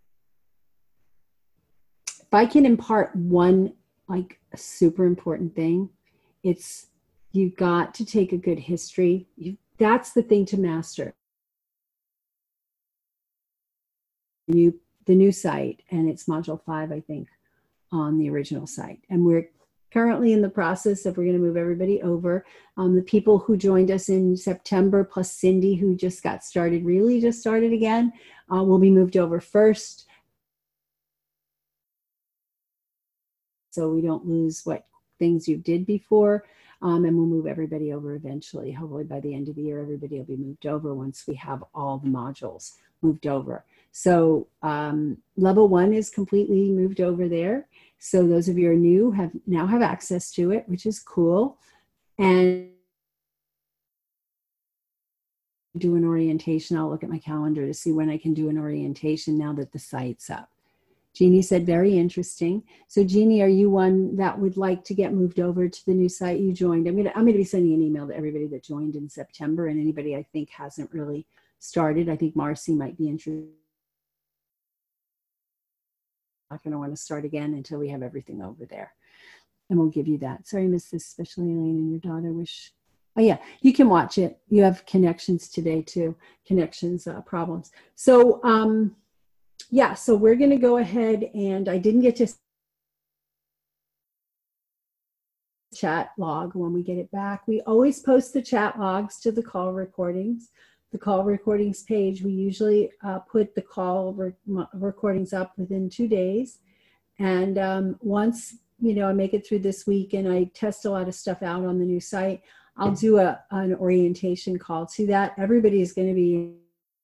If I can impart one, like a super important thing, it's you got to take a good history. You, that's the thing to master. New, the new site, and it's module five, I think, on the original site. And we're currently in the process of, we're going to move everybody over. Um, the people who joined us in September, plus Cindy, who just got started, really just started again, uh, will be moved over first. So we don't lose what things you did before. Um, and we'll move everybody over eventually. Hopefully by the end of the year, everybody will be moved over once we have all the modules moved over. So um, level one is completely moved over there. So those of you who are new have now have access to it, which is cool. And do an orientation. I'll look at my calendar to see when I can do an orientation now that the site's up. Jeannie said, very interesting. So Jeannie, are you one that would like to get moved over to the new site you joined? I'm gonna, I'm gonna be sending an email to everybody that joined in September and anybody I think hasn't really started. I think Marcy might be interested. Not gonna wanna start again until we have everything over there. And we'll give you that. Sorry, Missus Especially Elaine and your daughter wish. Oh yeah, you can watch it. You have connections today too, connections uh, problems. So, um, yeah, so we're going to go ahead, and I didn't get to chat log when we get it back. We always post the chat logs to the call recordings. The call recordings page, we usually uh, put the call re recordings up within two days. And um, once, you know, I make it through this week and I test a lot of stuff out on the new site, I'll do a, an orientation call to that. Everybody is going to be,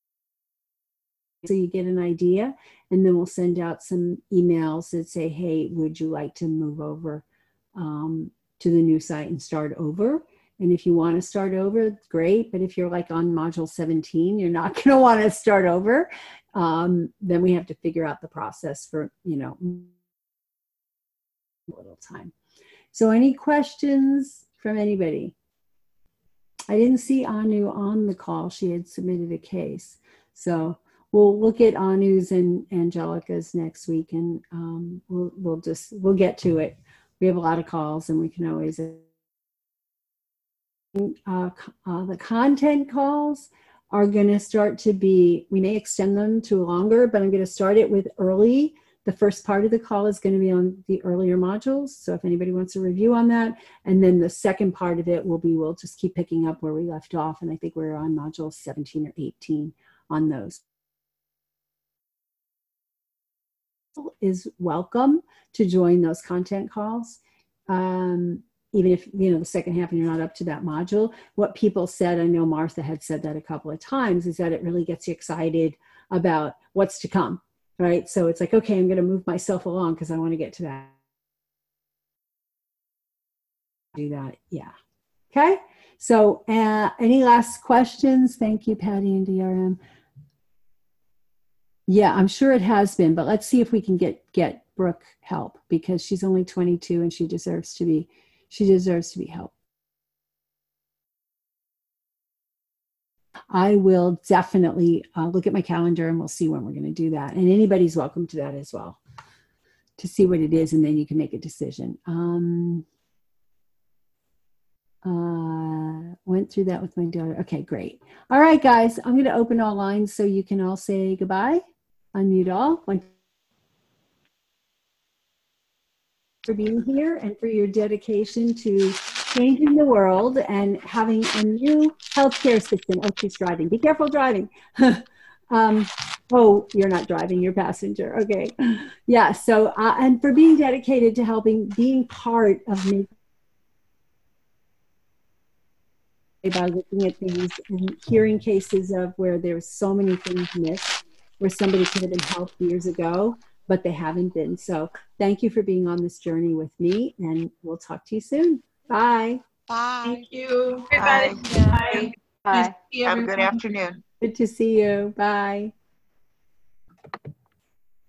so you get an idea, and then we'll send out some emails that say, hey, would you like to move over um, to the new site and start over? And if you want to start over, great. But if you're like on module seventeen, you're not going to want to start over. Um, then we have to figure out the process for, you know, a little time. So any questions from anybody? I didn't see Anu on the call. She had submitted a case. So we'll look at Anu's and Angelica's next week, and um, we'll, we'll just, we'll get to it. We have a lot of calls, and we can always, uh, uh, the content calls are going to start to be, we may extend them to longer, but I'm going to start it with early. The first part of the call is going to be on the earlier modules. So if anybody wants a review on that, and then the second part of it will be, we'll just keep picking up where we left off. And I think we're on module seventeen or eighteen on those. Is welcome to join those content calls. Um, even if, you know, the second half and you're not up to that module. What people said, I know Martha had said that a couple of times, is that it really gets you excited about what's to come, right? So it's like, okay, I'm going to move myself along because I want to get to that. Do that, yeah. Okay, so uh, any last questions? Thank you, Patty and D R M. Yeah, I'm sure it has been, but let's see if we can get, get Brooke help, because she's only twenty-two and she deserves to be She deserves to be helped. I will definitely uh, look at my calendar and we'll see when we're going to do that. And anybody's welcome to that as well, to see what it is, and then you can make a decision. Um, uh, went through that with my daughter. Okay, great. All right, guys, I'm going to open all lines so you can all say goodbye. Unmute all. One, for being here and for your dedication to changing the world and having a new healthcare system. Oh, she's driving. Be careful driving. um, oh, you're not driving, you're passenger. Okay. Yeah. So, uh, and for being dedicated to helping, being part of making, by looking at things and hearing cases of where there's so many things missed, where somebody could have been helped years ago, but they haven't been. So thank you for being on this journey with me, and we'll talk to you soon. Bye. Bye. Thank you. Bye. Bye. Bye. Nice to see Have a good everyone. afternoon. Good to see you. Bye.